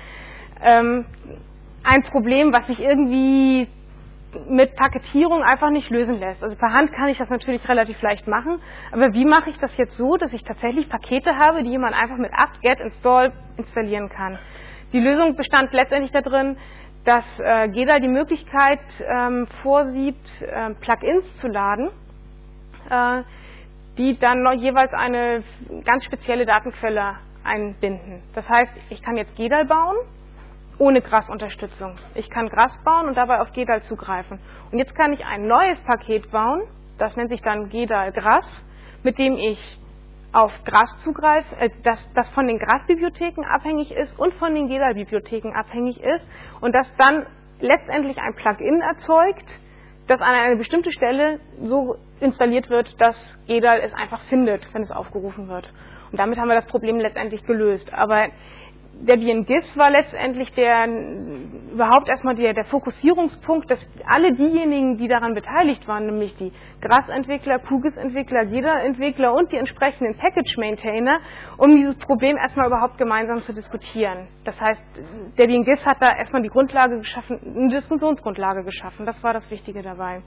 Ein Problem, was sich irgendwie mit Paketierung einfach nicht lösen lässt. Also per Hand kann ich das natürlich relativ leicht machen, aber wie mache ich das jetzt so, dass ich tatsächlich Pakete habe, die jemand einfach mit apt-get install installieren kann? Die Lösung bestand letztendlich darin, dass GDAL die Möglichkeit vorsieht, Plugins zu laden, die dann noch jeweils eine ganz spezielle Datenquelle einbinden. Das heißt, ich kann jetzt GDAL bauen, ohne GRASS-Unterstützung. Ich kann GRASS bauen und dabei auf GDAL zugreifen. Und jetzt kann ich ein neues Paket bauen, das nennt sich dann GDAL GRASS, mit dem ich auf GRASS zugreife, das von den GRASS-Bibliotheken abhängig ist und von den GDAL-Bibliotheken abhängig ist und das dann letztendlich ein Plugin erzeugt, das an eine bestimmte Stelle so installiert wird, dass GDAL es einfach findet, wenn es aufgerufen wird. Und damit haben wir das Problem letztendlich gelöst. Aber Debian GIS war letztendlich überhaupt erstmal der Fokussierungspunkt, dass alle diejenigen, die daran beteiligt waren, nämlich die GRASS-Entwickler, QGIS-Entwickler, GDAL-Entwickler und die entsprechenden Package-Maintainer, um dieses Problem erstmal überhaupt gemeinsam zu diskutieren. Das heißt, Debian GIS hat da erstmal die Grundlage geschaffen, eine Diskussionsgrundlage geschaffen. Das war das Wichtige dabei.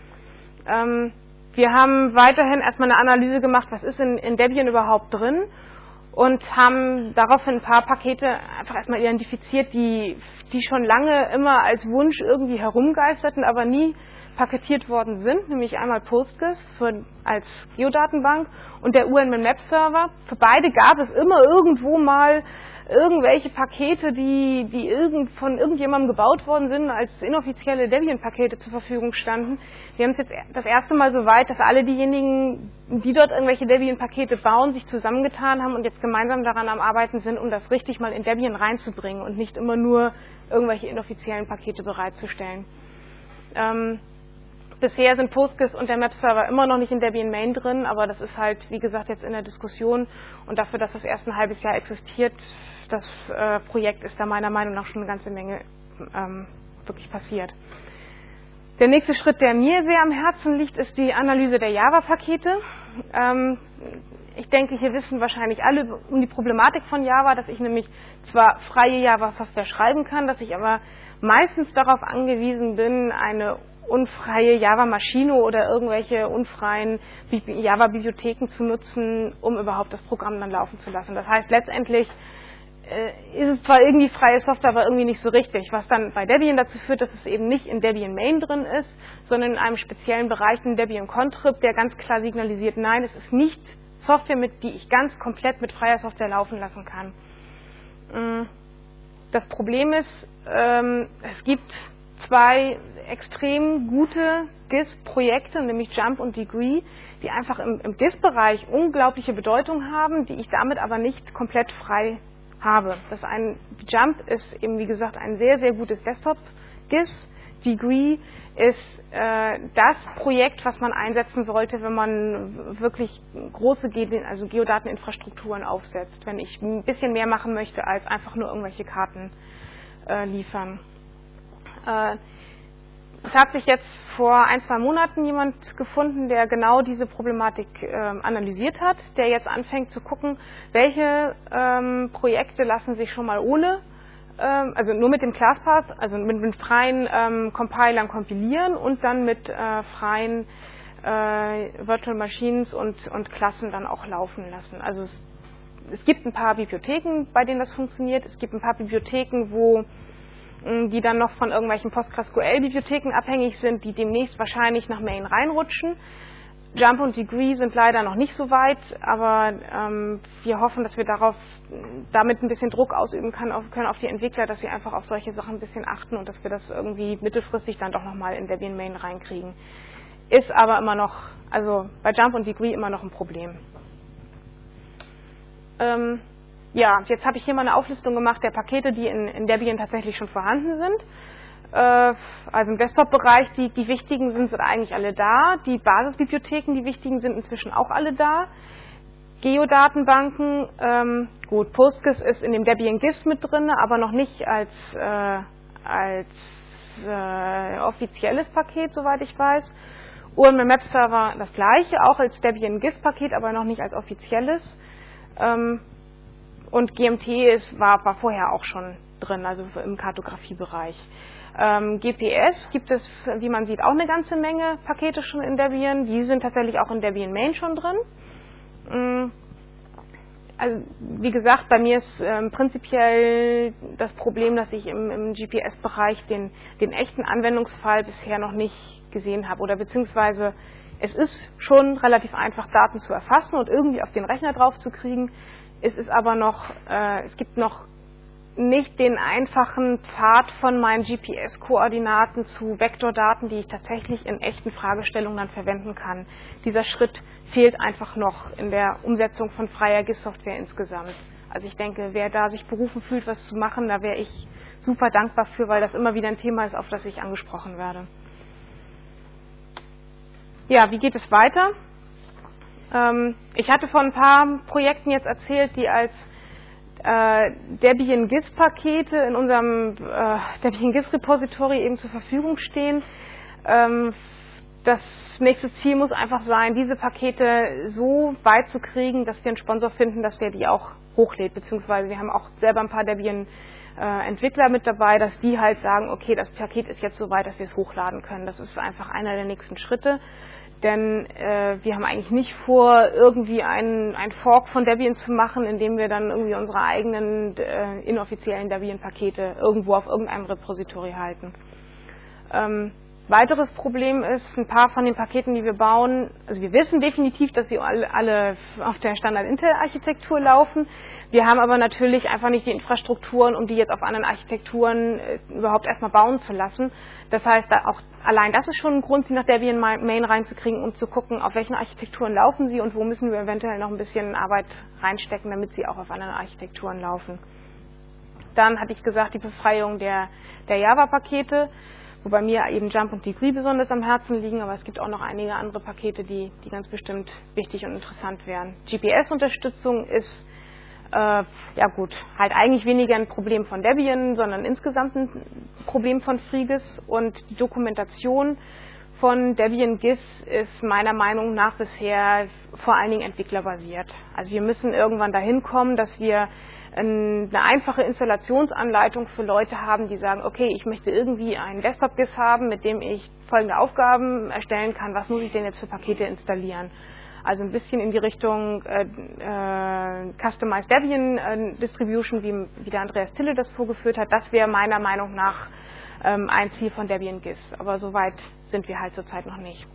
Wir haben weiterhin erstmal eine Analyse gemacht, was ist in Debian überhaupt drin, und haben daraufhin ein paar Pakete einfach erstmal identifiziert, die schon lange immer als Wunsch irgendwie herumgeisterten, aber nie paketiert worden sind, nämlich einmal Postgres als Geodatenbank und der UN-Map-Server. Für beide gab es immer irgendwo mal irgendwelche Pakete, die von irgendjemandem gebaut worden sind, als inoffizielle Debian-Pakete zur Verfügung standen. Wir haben es jetzt das erste Mal so weit, dass alle diejenigen, die dort irgendwelche Debian-Pakete bauen, sich zusammengetan haben und jetzt gemeinsam daran am Arbeiten sind, um das richtig mal in Debian reinzubringen und nicht immer nur irgendwelche inoffiziellen Pakete bereitzustellen. Bisher sind Postgres und der Map-Server immer noch nicht in Debian Main drin, aber das ist halt, wie gesagt, jetzt in der Diskussion und dafür, dass das erst ein halbes Jahr existiert, das Projekt ist da meiner Meinung nach schon eine ganze Menge wirklich passiert. Der nächste Schritt, der mir sehr am Herzen liegt, ist die Analyse der Java-Pakete. Ich denke, hier wissen wahrscheinlich alle um die Problematik von Java, dass ich nämlich zwar freie Java-Software schreiben kann, dass ich aber meistens darauf angewiesen bin, eine unfreie Java-Maschine oder irgendwelche unfreien Java-Bibliotheken zu nutzen, um überhaupt das Programm dann laufen zu lassen. Das heißt, letztendlich ist es zwar irgendwie freie Software, aber irgendwie nicht so richtig, was dann bei Debian dazu führt, dass es eben nicht in Debian Main drin ist, sondern in einem speziellen Bereich, in Debian Contrib, der ganz klar signalisiert, nein, es ist nicht Software, die ich ganz komplett mit freier Software laufen lassen kann. Das Problem ist, es gibt zwei extrem gute GIS-Projekte, nämlich JMP und Degree, die einfach im GIS-Bereich unglaubliche Bedeutung haben, die ich damit aber nicht komplett frei habe. JMP ist eben, wie gesagt, ein sehr, sehr gutes Desktop-GIS. Degree ist das Projekt, was man einsetzen sollte, wenn man wirklich große Geodateninfrastrukturen aufsetzt, wenn ich ein bisschen mehr machen möchte, als einfach nur irgendwelche Karten liefern. Es hat sich jetzt vor 1-2 Monaten jemand gefunden, der genau diese Problematik analysiert hat, der jetzt anfängt zu gucken, welche Projekte lassen sich schon mal ohne, also nur mit dem ClassPath, also mit freien Compilern kompilieren und dann mit freien Virtual Machines und Klassen dann auch laufen lassen. Also es gibt ein paar Bibliotheken, bei denen das funktioniert. Es gibt ein paar Bibliotheken, die dann noch von irgendwelchen PostgreSQL-Bibliotheken abhängig sind, die demnächst wahrscheinlich nach Main reinrutschen. JMP und Degree sind leider noch nicht so weit, aber wir hoffen, dass wir damit ein bisschen Druck ausüben können auf die Entwickler, dass sie einfach auf solche Sachen ein bisschen achten und dass wir das irgendwie mittelfristig dann doch nochmal in Debian Main reinkriegen. Ist aber immer noch, also bei JMP und Degree immer noch ein Problem. Ja, jetzt habe ich hier mal eine Auflistung gemacht der Pakete, die in Debian tatsächlich schon vorhanden sind. Also im Desktop-Bereich, die wichtigen sind eigentlich alle da. Die Basisbibliotheken, die wichtigen, sind inzwischen auch alle da. Geodatenbanken, gut, Postgres ist in dem Debian GIS mit drin, aber noch nicht als offizielles Paket, soweit ich weiß. URML Map Server das gleiche, auch als Debian GIS-Paket, aber noch nicht als offizielles. Und GMT war vorher auch schon drin, also im Kartografiebereich. GPS gibt es, wie man sieht, auch eine ganze Menge Pakete schon in Debian. Die sind tatsächlich auch in Debian Main schon drin. Also wie gesagt, bei mir ist prinzipiell das Problem, dass ich im GPS-Bereich den echten Anwendungsfall bisher noch nicht gesehen habe. Oder beziehungsweise es ist schon relativ einfach, Daten zu erfassen und irgendwie auf den Rechner drauf zu kriegen. Es ist aber noch, es gibt noch nicht den einfachen Pfad von meinen GPS-Koordinaten zu Vektordaten, die ich tatsächlich in echten Fragestellungen dann verwenden kann. Dieser Schritt fehlt einfach noch in der Umsetzung von freier GIS-Software insgesamt. Also ich denke, wer da sich berufen fühlt, was zu machen, da wäre ich super dankbar für, weil das immer wieder ein Thema ist, auf das ich angesprochen werde. Ja, wie geht es weiter? Ich hatte von ein paar Projekten jetzt erzählt, die als Debian GIS-Pakete in unserem Debian GIS-Repository eben zur Verfügung stehen. Das nächste Ziel muss einfach sein, diese Pakete so weit zu kriegen, dass wir einen Sponsor finden, dass der die auch hochlädt, beziehungsweise wir haben auch selber ein paar Debian-Entwickler mit dabei, dass die halt sagen, okay, das Paket ist jetzt so weit, dass wir es hochladen können. Das ist einfach einer der nächsten Schritte. Denn wir haben eigentlich nicht vor, irgendwie ein Fork von Debian zu machen, indem wir dann irgendwie unsere eigenen inoffiziellen Debian-Pakete irgendwo auf irgendeinem Repository halten. Weiteres Problem ist, ein paar von den Paketen, die wir bauen, also wir wissen definitiv, dass sie alle auf der Standard-Intel-Architektur laufen. Wir haben aber natürlich einfach nicht die Infrastrukturen, um die jetzt auf anderen Architekturen überhaupt erstmal bauen zu lassen. Das heißt, auch allein das ist schon ein Grund, sie nach Debian Main reinzukriegen, um zu gucken, auf welchen Architekturen laufen sie und wo müssen wir eventuell noch ein bisschen Arbeit reinstecken, damit sie auch auf anderen Architekturen laufen. Dann hatte ich gesagt, die Befreiung der Java-Pakete, wobei mir eben Jump und Degree besonders am Herzen liegen, aber es gibt auch noch einige andere Pakete, die ganz bestimmt wichtig und interessant wären. GPS-Unterstützung ist ja gut, halt eigentlich weniger ein Problem von Debian, sondern insgesamt ein Problem von FreeGIS, und die Dokumentation von Debian GIS ist meiner Meinung nach bisher vor allen Dingen entwicklerbasiert. Also wir müssen irgendwann dahin kommen, dass wir eine einfache Installationsanleitung für Leute haben, die sagen, okay, ich möchte irgendwie einen Desktop-GIS haben, mit dem ich folgende Aufgaben erstellen kann. Was muss ich denn jetzt für Pakete installieren? Also ein bisschen in die Richtung Customized Debian Distribution, wie der Andreas Tille das vorgeführt hat. Das wäre meiner Meinung nach ein Ziel von Debian GIS. Aber so weit sind wir halt zurzeit noch nicht.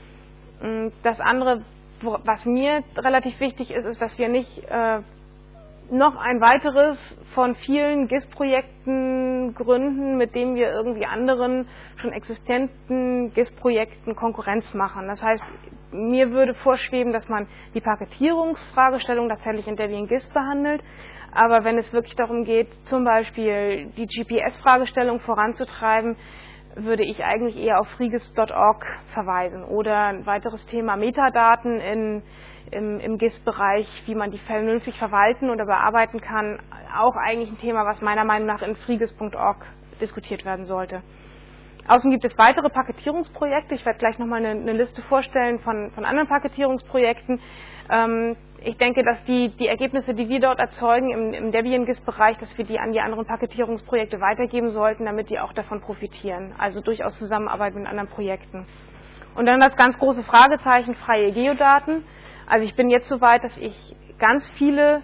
Das andere, was mir relativ wichtig ist, ist, dass wir nicht noch ein weiteres von vielen GIS-Projekten gründen, mit dem wir irgendwie anderen schon existenten GIS-Projekten Konkurrenz machen. Das heißt, mir würde vorschweben, dass man die Paketierungsfragestellung tatsächlich in Debian GIS behandelt, aber wenn es wirklich darum geht, zum Beispiel die GPS-Fragestellung voranzutreiben, würde ich eigentlich eher auf freegis.org verweisen oder ein weiteres Thema Metadaten im GIS-Bereich, wie man die vernünftig verwalten oder bearbeiten kann, auch eigentlich ein Thema, was meiner Meinung nach in freegis.org diskutiert werden sollte. Außerdem gibt es weitere Paketierungsprojekte. Ich werde gleich nochmal eine Liste vorstellen von anderen Paketierungsprojekten. Ich denke, dass die Ergebnisse, die wir dort erzeugen im Debian-GIS-Bereich, dass wir die an die anderen Paketierungsprojekte weitergeben sollten, damit die auch davon profitieren. Also durchaus Zusammenarbeit mit anderen Projekten. Und dann das ganz große Fragezeichen, freie Geodaten. Also ich bin jetzt so weit, dass ich ganz viele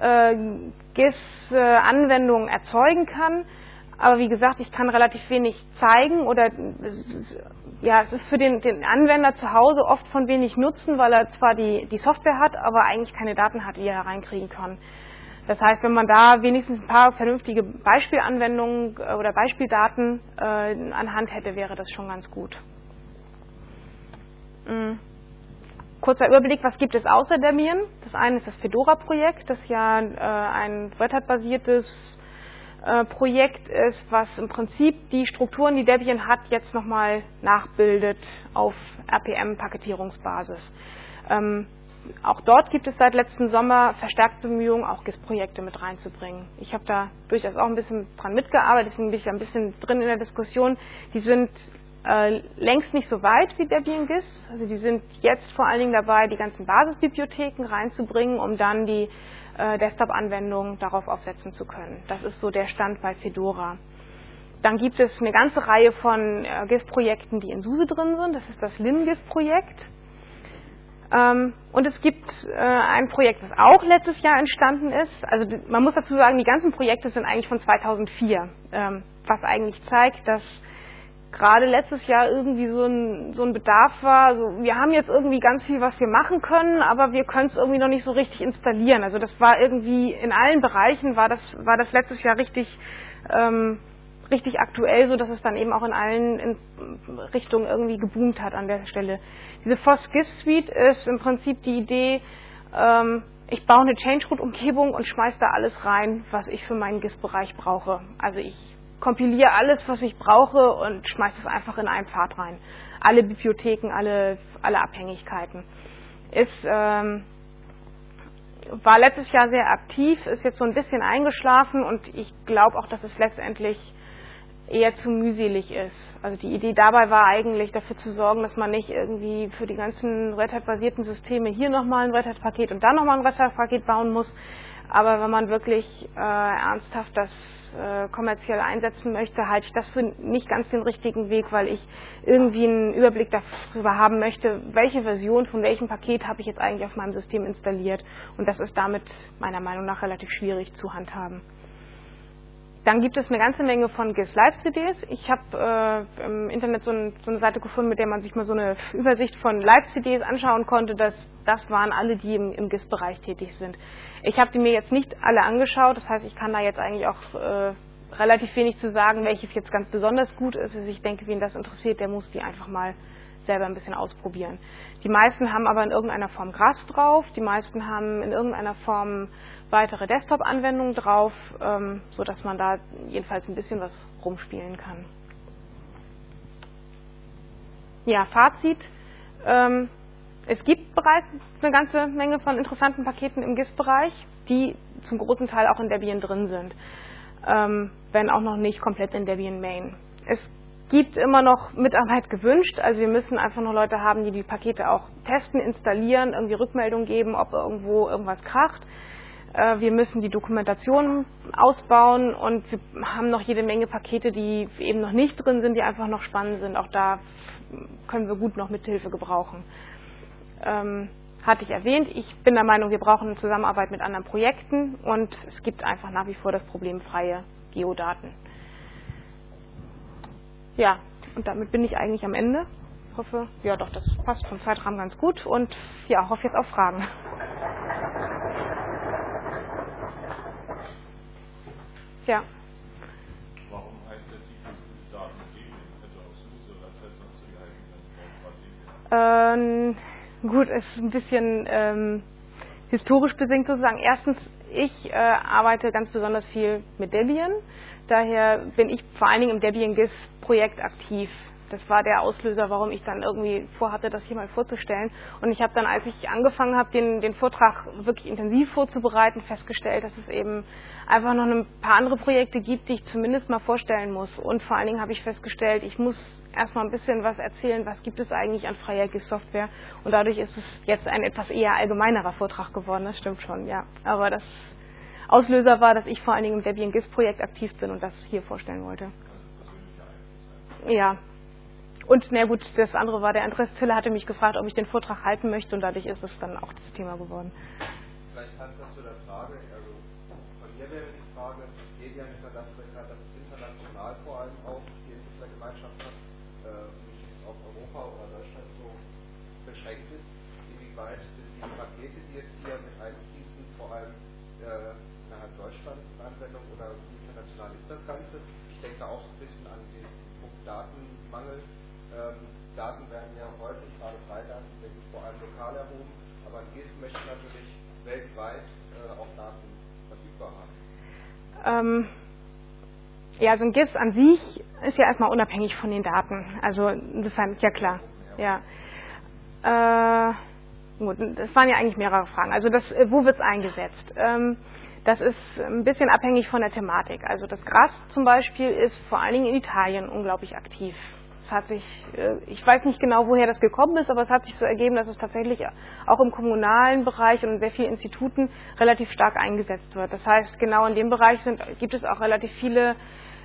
GIS-Anwendungen erzeugen kann. Aber wie gesagt, ich kann relativ wenig zeigen oder ja, es ist für den Anwender zu Hause oft von wenig Nutzen, weil er zwar die Software hat, aber eigentlich keine Daten hat, die er hereinkriegen kann. Das heißt, wenn man da wenigstens ein paar vernünftige Beispielanwendungen oder Beispieldaten anhand hätte, wäre das schon ganz gut. kurzer Überblick, was gibt es außer Debian? Das eine ist das Fedora-Projekt, das ja ein Red Hat-basiertes Projekt ist, was im Prinzip die Strukturen, die Debian hat, jetzt nochmal nachbildet auf RPM-Paketierungsbasis. Auch dort gibt es seit letzten Sommer verstärkte Bemühungen, auch GIS-Projekte mit reinzubringen. Ich habe da durchaus auch ein bisschen dran mitgearbeitet, deswegen bin ich ein bisschen drin in der Diskussion. Die sind längst nicht so weit wie Debian GIS. Also die sind jetzt vor allen Dingen dabei, die ganzen Basisbibliotheken reinzubringen, um dann die Desktop-Anwendungen darauf aufsetzen zu können. Das ist so der Stand bei Fedora. Dann gibt es eine ganze Reihe von GIS-Projekten, die in SUSE drin sind. Das ist das LinGIS-Projekt. Und es gibt ein Projekt, das auch letztes Jahr entstanden ist. Also man muss dazu sagen, die ganzen Projekte sind eigentlich von 2004, was eigentlich zeigt, dass gerade letztes Jahr irgendwie so ein Bedarf war. Also wir haben jetzt irgendwie ganz viel, was wir machen können, aber wir können es irgendwie noch nicht so richtig installieren. Also das war irgendwie in allen Bereichen war das letztes Jahr richtig aktuell, so dass es dann eben auch in allen Richtungen irgendwie geboomt hat an der Stelle. Diese FOSS-GIS-Suite ist im Prinzip die Idee, ich baue eine Change-Root-Umgebung und schmeiße da alles rein, was ich für meinen GIS-Bereich brauche. Also ich kompiliere alles, was ich brauche und schmeiße es einfach in einen Pfad rein. Alle Bibliotheken, alle Abhängigkeiten. War letztes Jahr sehr aktiv, ist jetzt so ein bisschen eingeschlafen und ich glaube auch, dass es letztendlich eher zu mühselig ist. Also die Idee dabei war eigentlich dafür zu sorgen, dass man nicht irgendwie für die ganzen Red Hat-basierten Systeme hier nochmal ein Red Hat-Paket und dann nochmal ein Red Hat-Paket bauen muss. Aber wenn man wirklich ernsthaft das kommerziell einsetzen möchte, halte ich das für nicht ganz den richtigen Weg, weil ich irgendwie einen Überblick darüber haben möchte, welche Version von welchem Paket habe ich jetzt eigentlich auf meinem System installiert. Und das ist damit meiner Meinung nach relativ schwierig zu handhaben. Dann gibt es eine ganze Menge von GIS Live-CDs. Ich habe im Internet so eine Seite gefunden, mit der man sich mal so eine Übersicht von Live-CDs anschauen konnte. Das waren alle, die im GIS-Bereich tätig sind. Ich habe die mir jetzt nicht alle angeschaut. Das heißt, ich kann da jetzt eigentlich auch relativ wenig zu sagen, welches jetzt ganz besonders gut ist. Also ich denke, wen das interessiert, der muss die einfach mal selber ein bisschen ausprobieren. Die meisten haben aber in irgendeiner Form GRASS drauf. Die meisten haben in irgendeiner Form weitere Desktop-Anwendungen drauf, sodass man da jedenfalls ein bisschen was rumspielen kann. Ja, Fazit. Es gibt bereits eine ganze Menge von interessanten Paketen im GIS-Bereich, die zum großen Teil auch in Debian drin sind, wenn auch noch nicht komplett in Debian Main. Es gibt immer noch Mitarbeit gewünscht, also wir müssen einfach noch Leute haben, die Pakete auch testen, installieren, irgendwie Rückmeldung geben, ob irgendwo irgendwas kracht. Wir müssen die Dokumentation ausbauen und wir haben noch jede Menge Pakete, die eben noch nicht drin sind, die einfach noch spannend sind. Auch da können wir gut noch Mithilfe gebrauchen. Hatte ich erwähnt, ich bin der Meinung, wir brauchen eine Zusammenarbeit mit anderen Projekten und es gibt einfach nach wie vor das Problem freie Geodaten. Ja, und damit bin ich eigentlich am Ende. Ich hoffe, ja doch, das passt vom Zeitrahmen ganz gut und ja, hoffe jetzt auf Fragen. Ja. Warum heißt der Titel Daten Debian? Hätte auch SUSE oder Red Hat sonst heißen können. Gut, es ist ein bisschen historisch bedingt sozusagen. Erstens, ich arbeite ganz besonders viel mit Debian. Daher bin ich vor allen Dingen im Debian GIS-Projekt aktiv. Das war der Auslöser, warum ich dann irgendwie vorhatte, das hier mal vorzustellen. Und ich habe dann, als ich angefangen habe, den Vortrag wirklich intensiv vorzubereiten, festgestellt, dass es eben einfach noch ein paar andere Projekte gibt, die ich zumindest mal vorstellen muss. Und vor allen Dingen habe ich festgestellt, ich muss erstmal ein bisschen was erzählen, was gibt es eigentlich an freier GIS-Software. Und dadurch ist es jetzt ein etwas eher allgemeinerer Vortrag geworden, das stimmt schon, ja. Aber das Auslöser war, dass ich vor allen Dingen im Debian GIS-Projekt aktiv bin und das hier vorstellen wollte. Ja. Und na gut, das andere war, der Andreas Ziller hatte mich gefragt, ob ich den Vortrag halten möchte und dadurch ist es dann auch das Thema geworden. Vielleicht passt das zu der Frage, also von mir wäre die Frage, Debian ist ja das, das international vor allem auch die Entwicklergemeinschaft hat, nicht auf Europa oder Deutschland so beschränkt ist. Inwieweit sind die Pakete, die jetzt hier mit einfließen, vor allem innerhalb Deutschlands Anwendung oder wie international ist das Ganze? Ich denke auch so ein bisschen an den Punkt Datenmangel. Daten werden ja häufig, gerade Freidaten, vor allem lokal erhoben, aber ein GIS möchte natürlich weltweit auch Daten verfügbar haben. Ja, also ein GIS an sich ist ja erstmal unabhängig von den Daten. Also insofern ist ja klar. Ja. Gut, das waren ja eigentlich mehrere Fragen. Also wo wird es eingesetzt? Das ist ein bisschen abhängig von der Thematik. Also das GRAS zum Beispiel ist vor allen Dingen in Italien unglaublich aktiv. Es hat sich, ich weiß nicht genau, woher das gekommen ist, aber es hat sich so ergeben, dass es tatsächlich auch im kommunalen Bereich und in sehr vielen Instituten relativ stark eingesetzt wird. Das heißt, genau in dem Bereich gibt es auch relativ viele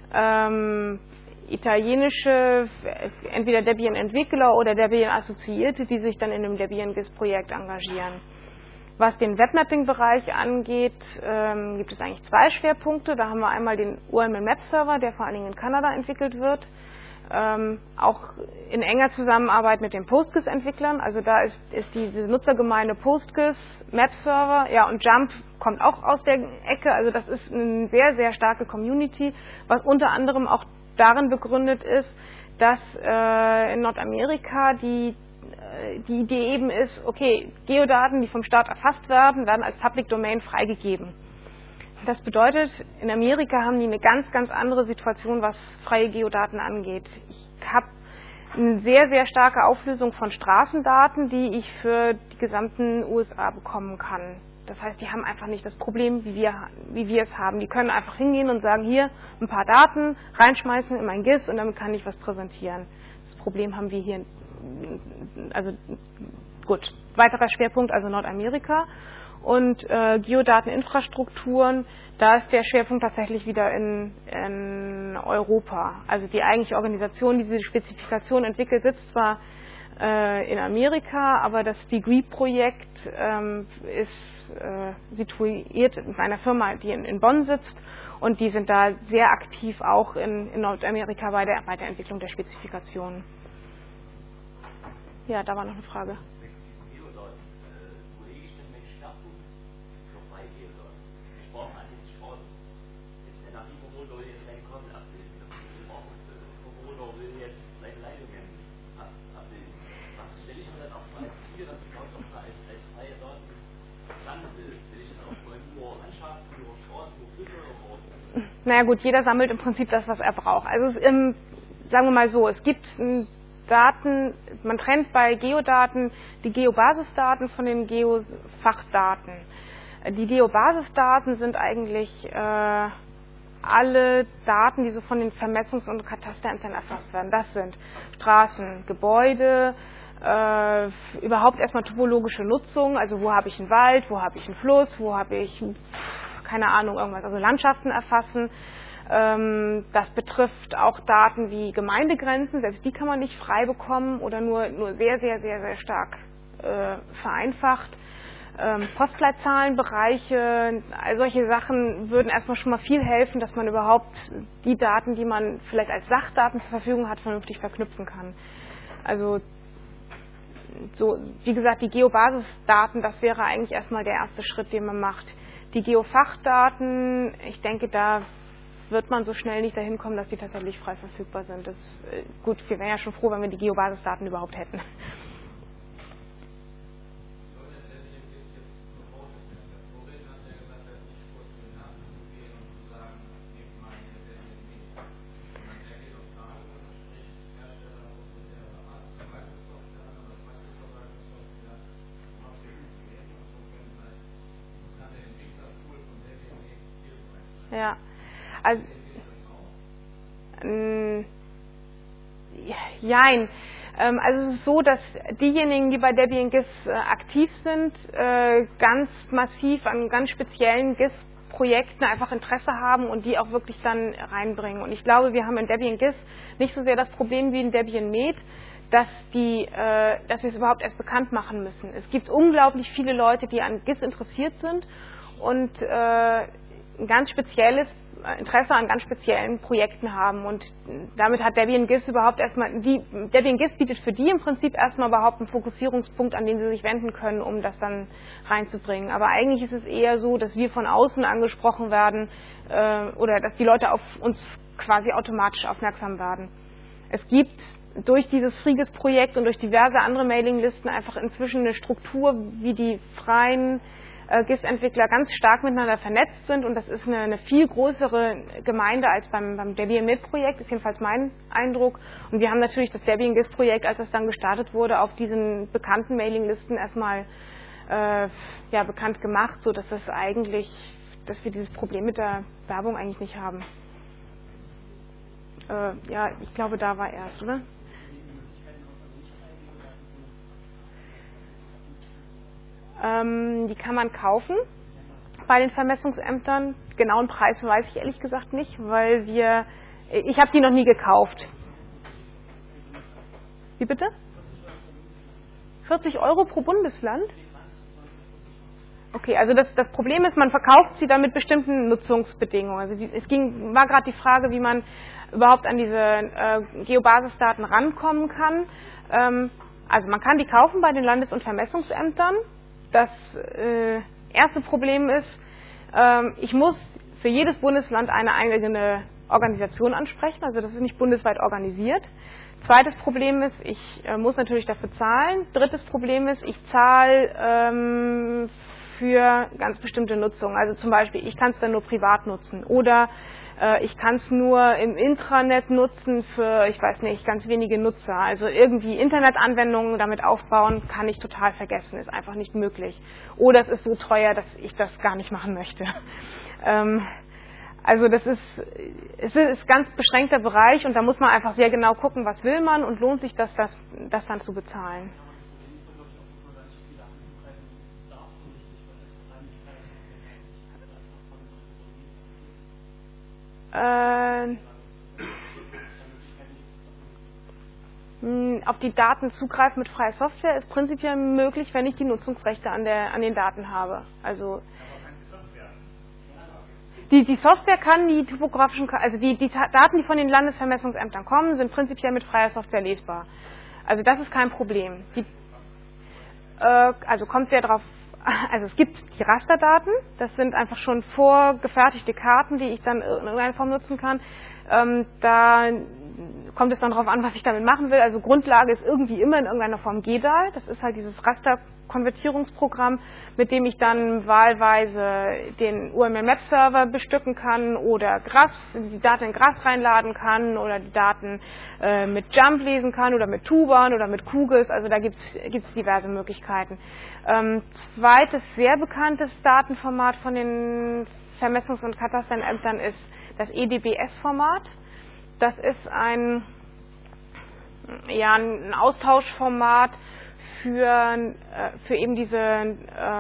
italienische, entweder Debian-Entwickler oder Debian-Assoziierte, die sich dann in dem Debian-GIS-Projekt engagieren. Was den Webmapping-Bereich angeht, gibt es eigentlich zwei Schwerpunkte. Da haben wir einmal den UML-Map-Server, der vor allen Dingen in Kanada entwickelt wird, auch in enger Zusammenarbeit mit den PostGIS-Entwicklern. Also da ist diese Nutzergemeinde PostGIS, Map-Server, ja, und JUMP kommt auch aus der Ecke. Also das ist eine sehr, sehr starke Community, was unter anderem auch darin begründet ist, dass in Nordamerika die Idee eben ist, okay, Geodaten, die vom Staat erfasst werden als Public Domain freigegeben. Das bedeutet, in Amerika haben die eine ganz, ganz andere Situation, was freie Geodaten angeht. Ich habe eine sehr, sehr starke Auflösung von Straßendaten, die ich für die gesamten USA bekommen kann. Das heißt, die haben einfach nicht das Problem, wie wir es haben. Die können einfach hingehen und sagen, hier ein paar Daten reinschmeißen in mein GIS und damit kann ich was präsentieren. Das Problem haben wir hier. Also gut, weiterer Schwerpunkt, also Nordamerika. Und Geodateninfrastrukturen, da ist der Schwerpunkt tatsächlich wieder in Europa. Also die eigentliche Organisation, die diese Spezifikation entwickelt, sitzt zwar in Amerika, aber das Degree-Projekt ist situiert in einer Firma, die in Bonn sitzt, und die sind da sehr aktiv auch in Nordamerika bei der Weiterentwicklung der Spezifikationen. Ja, da war noch eine Frage. Naja gut, jeder sammelt im Prinzip das, was er braucht. Also sagen wir mal so, es gibt Daten, man trennt bei Geodaten die Geobasisdaten von den Geofachdaten. Die Geobasisdaten sind eigentlich alle Daten, die so von den Vermessungs- und Katasterämtern erfasst werden. Das sind Straßen, Gebäude, überhaupt erstmal topologische Nutzung, also wo habe ich einen Wald, wo habe ich einen Fluss, wo habe ich, keine Ahnung, irgendwas, also Landschaften erfassen. Das betrifft auch Daten wie Gemeindegrenzen, selbst die kann man nicht frei bekommen oder nur sehr, sehr, sehr, sehr stark vereinfacht. Postleitzahlenbereiche, all solche Sachen würden erstmal schon mal viel helfen, dass man überhaupt die Daten, die man vielleicht als Sachdaten zur Verfügung hat, vernünftig verknüpfen kann. Also so, wie gesagt, die Geobasisdaten, das wäre eigentlich erstmal der erste Schritt, den man macht. Die Geofachdaten, ich denke, da wird man so schnell nicht dahin kommen, dass die tatsächlich frei verfügbar sind. Das, gut, wir wären ja schon froh, wenn wir die Geobasisdaten überhaupt hätten. Ja, also jein. Also es ist so, dass diejenigen, die bei Debian GIS aktiv sind, ganz massiv an ganz speziellen GIS-Projekten einfach Interesse haben und die auch wirklich dann reinbringen. Und ich glaube, wir haben in Debian GIS nicht so sehr das Problem wie in Debian Med, dass wir es überhaupt erst bekannt machen müssen. Es gibt unglaublich viele Leute, die an GIS interessiert sind und ein ganz spezielles Interesse an ganz speziellen Projekten haben, und damit hat Debian GIS überhaupt erstmal, Debian GIS bietet für die im Prinzip erstmal überhaupt einen Fokussierungspunkt, an den sie sich wenden können, um das dann reinzubringen. Aber eigentlich ist es eher so, dass wir von außen angesprochen werden oder dass die Leute auf uns quasi automatisch aufmerksam werden. Es gibt durch dieses FreeGIS-Projekt und durch diverse andere Mailinglisten einfach inzwischen eine Struktur, wie die freien GIS-Entwickler ganz stark miteinander vernetzt sind, und das ist eine viel größere Gemeinde als beim Debian-Mit-Projekt, ist jedenfalls mein Eindruck. Und wir haben natürlich das Debian-GIS-Projekt, als es dann gestartet wurde, auf diesen bekannten Mailinglisten erstmal bekannt gemacht, sodass dass wir dieses Problem mit der Werbung eigentlich nicht haben. Ich glaube, da war erst, oder? Die kann man kaufen bei den Vermessungsämtern. Genauen Preis weiß ich ehrlich gesagt nicht, weil ich habe die noch nie gekauft. Wie bitte? 40 € pro Bundesland? Okay, also das Problem ist, man verkauft sie dann mit bestimmten Nutzungsbedingungen. Also war gerade die Frage, wie man überhaupt an diese Geobasisdaten rankommen kann. Also man kann die kaufen bei den Landes- und Vermessungsämtern. Das erste Problem ist, ich muss für jedes Bundesland eine eigene Organisation ansprechen, also das ist nicht bundesweit organisiert. Zweites Problem ist, ich muss natürlich dafür zahlen. Drittes Problem ist, ich zahle für ganz bestimmte Nutzung. Also zum Beispiel, ich kann es dann nur privat nutzen oder ich kann es nur im Intranet nutzen für, ich weiß nicht, ganz wenige Nutzer. Also irgendwie Internetanwendungen damit aufbauen, kann ich total vergessen, ist einfach nicht möglich. Oder es ist so teuer, dass ich das gar nicht machen möchte. Also es ist ganz beschränkter Bereich, und da muss man einfach sehr genau gucken, was will man und lohnt sich das dann zu bezahlen. Auf die Daten zugreifen mit freier Software ist prinzipiell möglich, wenn ich die Nutzungsrechte an den Daten habe. Also die Software kann die typografischen, also die Daten, die von den Landesvermessungsämtern kommen, sind prinzipiell mit freier Software lesbar. Also das ist kein Problem. Also kommt sehr drauf. Also es gibt die Rasterdaten, das sind einfach schon vorgefertigte Karten, die ich dann in irgendeiner Form nutzen kann. Da kommt es dann darauf an, was ich damit machen will. Also Grundlage ist irgendwie immer in irgendeiner Form GEDAL. Das ist halt dieses Rasterkonvertierungsprogramm, mit dem ich dann wahlweise den UML-Map-Server bestücken kann oder die Daten in GRASS reinladen kann oder die Daten mit JMP lesen kann oder mit Tuban oder mit QGIS. Also da gibt es diverse Möglichkeiten. Zweites sehr bekanntes Datenformat von den Vermessungs- und Katasterämtern ist das EDBS-Format. Das ist ein Austauschformat für eben diese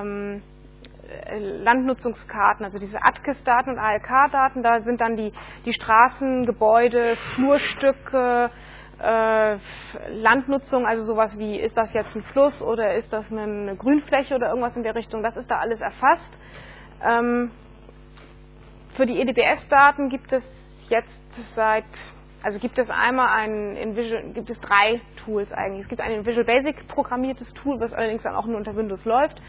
Landnutzungskarten, also diese ATKIS-Daten und ALK-Daten. Da sind dann die Straßen, Gebäude, Flurstücke, Landnutzung, also sowas wie, ist das jetzt ein Fluss oder ist das eine Grünfläche oder irgendwas in der Richtung, das ist da alles erfasst. Für die EDBS-Daten gibt es jetzt gibt es gibt es 3 Tools eigentlich. Es gibt ein in Visual Basic programmiertes Tool, was allerdings dann auch nur unter Windows läuft.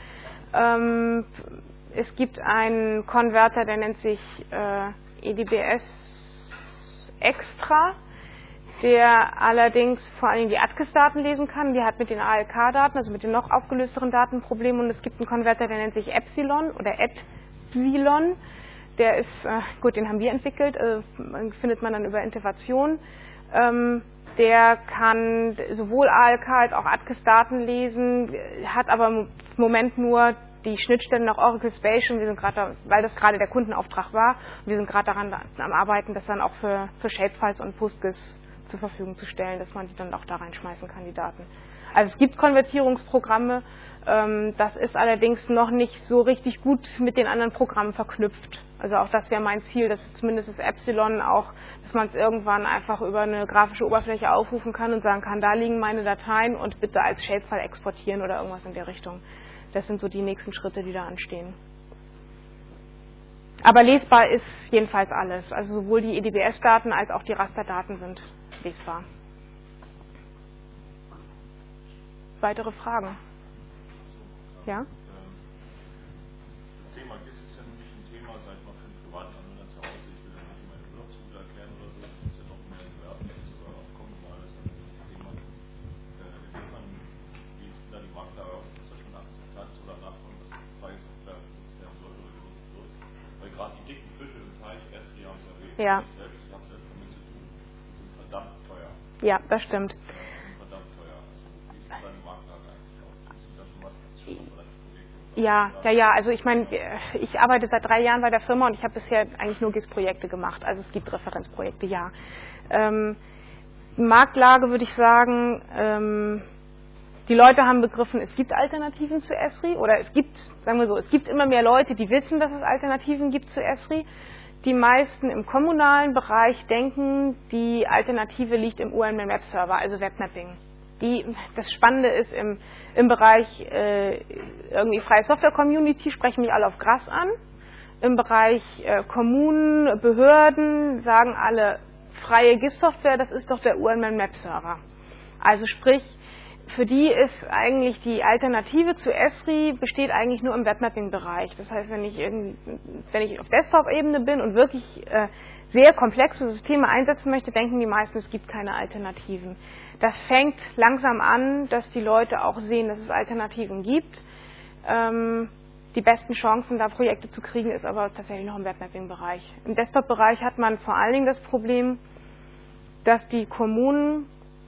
Es gibt einen Konverter, der nennt sich EDBS Extra, der allerdings vor allem die ATKIS-Daten lesen kann. Die hat mit den ALK-Daten, also mit den noch aufgelösteren Daten, ein Problem. Und es gibt einen Konverter, der nennt sich Epsilon oder Epsilon. Der ist, den haben wir entwickelt, findet man dann über Integration. Der kann sowohl ALK als auch ATKIS-Daten lesen, hat aber im Moment nur die Schnittstellen nach Oracle Spatial. Wir sind gerade, weil das gerade der Kundenauftrag war, wir sind gerade daran am Arbeiten, das dann auch für Shapefiles und PostGIS zur Verfügung zu stellen, dass man die dann auch da reinschmeißen kann, die Daten. Also es gibt Konvertierungsprogramme, das ist allerdings noch nicht so richtig gut mit den anderen Programmen verknüpft. Also auch das wäre mein Ziel, dass zumindest das Epsilon auch, dass man es irgendwann einfach über eine grafische Oberfläche aufrufen kann und sagen kann, da liegen meine Dateien und bitte als Shapefile exportieren oder irgendwas in der Richtung. Das sind so die nächsten Schritte, die da anstehen. Aber lesbar ist jedenfalls alles. Also sowohl die EDBS-Daten als auch die Rasterdaten sind lesbar. Weitere Fragen? Ja? Das Thema GIS ist ja nun nicht ein Thema, sag ich mal, für einen privaten Anwender zu Hause. Ich will ja nicht meinen Urlaub zu gut erklären oder so. Das ist ja doch mehr ein Gewerbe, sogar auch kommunales Thema. gerade die dicken Fische im Teich, Esri haben es erwähnt. Ja. Ich habe selbst damit zu tun. Die sind verdammt teuer. Ja, das stimmt. Verdammt teuer. Also, wie sieht deine Marktlage eigentlich aus? Ist das schon was Referenzprojekte? Ja, also ich meine, ich arbeite seit 3 Jahren bei der Firma und ich habe bisher eigentlich nur GIS-Projekte gemacht. Also es gibt Referenzprojekte, ja. Marktlage würde ich sagen, die Leute haben begriffen, es gibt Alternativen zu Esri oder es gibt, sagen wir so, es gibt immer mehr Leute, die wissen, dass es Alternativen gibt zu Esri. Die meisten im kommunalen Bereich denken, die Alternative liegt im UML Map Server, also Webmapping. Das Spannende ist, im Bereich irgendwie freie Software Community sprechen mich alle auf Gras an. Im Bereich Kommunen, Behörden sagen alle, freie GIS-Software, das ist doch der UML Map Server. Also sprich, für die ist eigentlich die Alternative zu Esri besteht eigentlich nur im Webmapping-Bereich. Das heißt, wenn ich auf Desktop-Ebene bin und wirklich sehr komplexe Systeme einsetzen möchte, denken die meisten, es gibt keine Alternativen. Das fängt langsam an, dass die Leute auch sehen, dass es Alternativen gibt. Die besten Chancen, da Projekte zu kriegen, ist aber tatsächlich noch im Webmapping-Bereich. Im Desktop-Bereich hat man vor allen Dingen das Problem, dass die Kommunen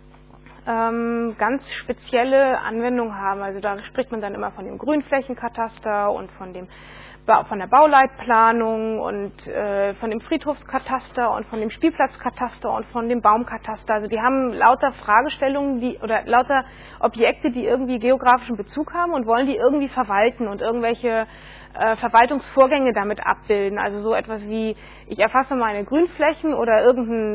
ganz spezielle Anwendungen haben. Also da spricht man dann immer von dem Grünflächenkataster und von der Bauleitplanung und von dem Friedhofskataster und von dem Spielplatzkataster und von dem Baumkataster. Also die haben lauter Fragestellungen oder lauter Objekte, die irgendwie geografischen Bezug haben und wollen die irgendwie verwalten und irgendwelche Verwaltungsvorgänge damit abbilden. Also so etwas wie, ich erfasse meine Grünflächen oder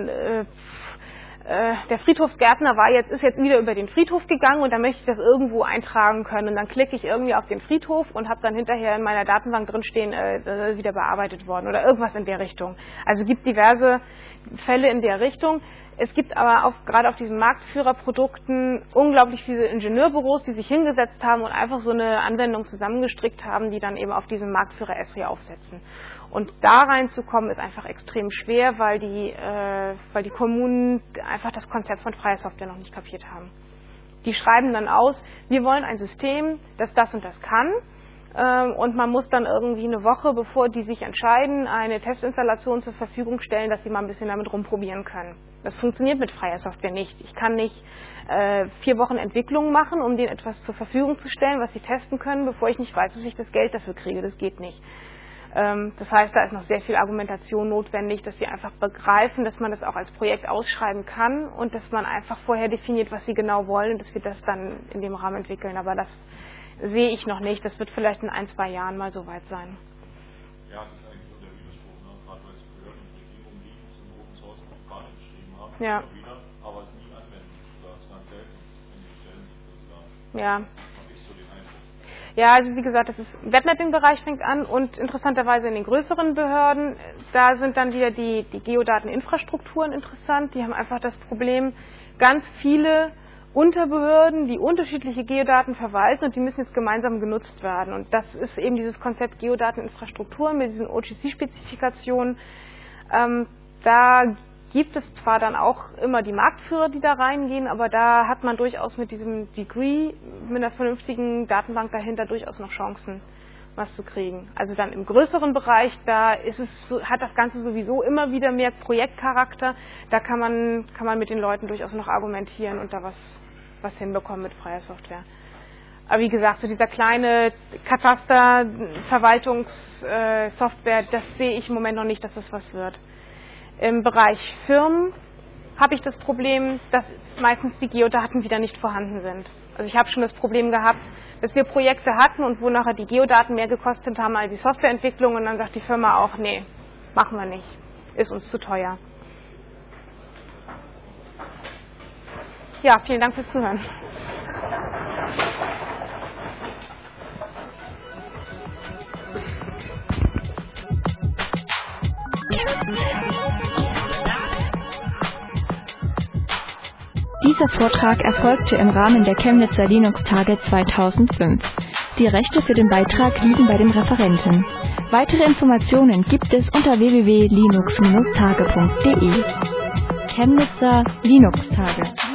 der Friedhofsgärtner ist jetzt wieder über den Friedhof gegangen und dann möchte ich das irgendwo eintragen können. Und dann klicke ich irgendwie auf den Friedhof und habe dann hinterher in meiner Datenbank drinstehen, das ist wieder bearbeitet worden oder irgendwas in der Richtung. Also es gibt diverse Fälle in der Richtung. Es gibt aber auch gerade auf diesen Marktführerprodukten unglaublich viele Ingenieurbüros, die sich hingesetzt haben und einfach so eine Anwendung zusammengestrickt haben, die dann eben auf diesen Marktführer Esri aufsetzen. Und da reinzukommen ist einfach extrem schwer, weil die Kommunen einfach das Konzept von freier Software noch nicht kapiert haben. Die schreiben dann aus, wir wollen ein System, das und das kann. Und man muss dann irgendwie eine Woche, bevor die sich entscheiden, eine Testinstallation zur Verfügung stellen, dass sie mal ein bisschen damit rumprobieren können. Das funktioniert mit freier Software nicht. Ich kann nicht 4 Wochen Entwicklung machen, um denen etwas zur Verfügung zu stellen, was sie testen können, bevor ich nicht weiß, dass ich das Geld dafür kriege. Das geht nicht. Das heißt, da ist noch sehr viel Argumentation notwendig, dass sie einfach begreifen, dass man das auch als Projekt ausschreiben kann und dass man einfach vorher definiert, was sie genau wollen und dass wir das dann in dem Rahmen entwickeln. Aber das sehe ich noch nicht. Das wird vielleicht in 1-2 Jahren mal soweit sein. Ja, das ist eigentlich so der Widerspruch, ne? Gerade weil es Behörden und Regierungen Linux und Open Source Programme geschrieben haben, ja. Aber es nie anwenden. Das ist ganz selten in den Stellen. Ja. Ja, also wie gesagt, das ist Webmapping-Bereich fängt an und interessanterweise in den größeren Behörden, da sind dann wieder die Geodateninfrastrukturen interessant. Die haben einfach das Problem, ganz viele Unterbehörden, die unterschiedliche Geodaten verwalten und die müssen jetzt gemeinsam genutzt werden. Und das ist eben dieses Konzept Geodateninfrastrukturen mit diesen OGC-Spezifikationen. Da gibt es zwar dann auch immer die Marktführer, die da reingehen, aber da hat man durchaus mit diesem Degree, mit einer vernünftigen Datenbank dahinter durchaus noch Chancen, was zu kriegen. Also dann im größeren Bereich, da hat das Ganze sowieso immer wieder mehr Projektcharakter. Da kann man mit den Leuten durchaus noch argumentieren und da was hinbekommen mit freier Software. Aber wie gesagt, so dieser kleine Kataster, Verwaltungssoftware, das sehe ich im Moment noch nicht, dass das was wird. Im Bereich Firmen habe ich das Problem, dass meistens die Geodaten wieder nicht vorhanden sind. Also ich habe schon das Problem gehabt, dass wir Projekte hatten und wo nachher die Geodaten mehr gekostet haben als die Softwareentwicklung und dann sagt die Firma auch, nee, machen wir nicht, ist uns zu teuer. Ja, vielen Dank fürs Zuhören. Dieser Vortrag erfolgte im Rahmen der Chemnitzer Linux-Tage 2005. Die Rechte für den Beitrag liegen bei dem Referenten. Weitere Informationen gibt es unter www.linux-tage.de. Chemnitzer Linux-Tage.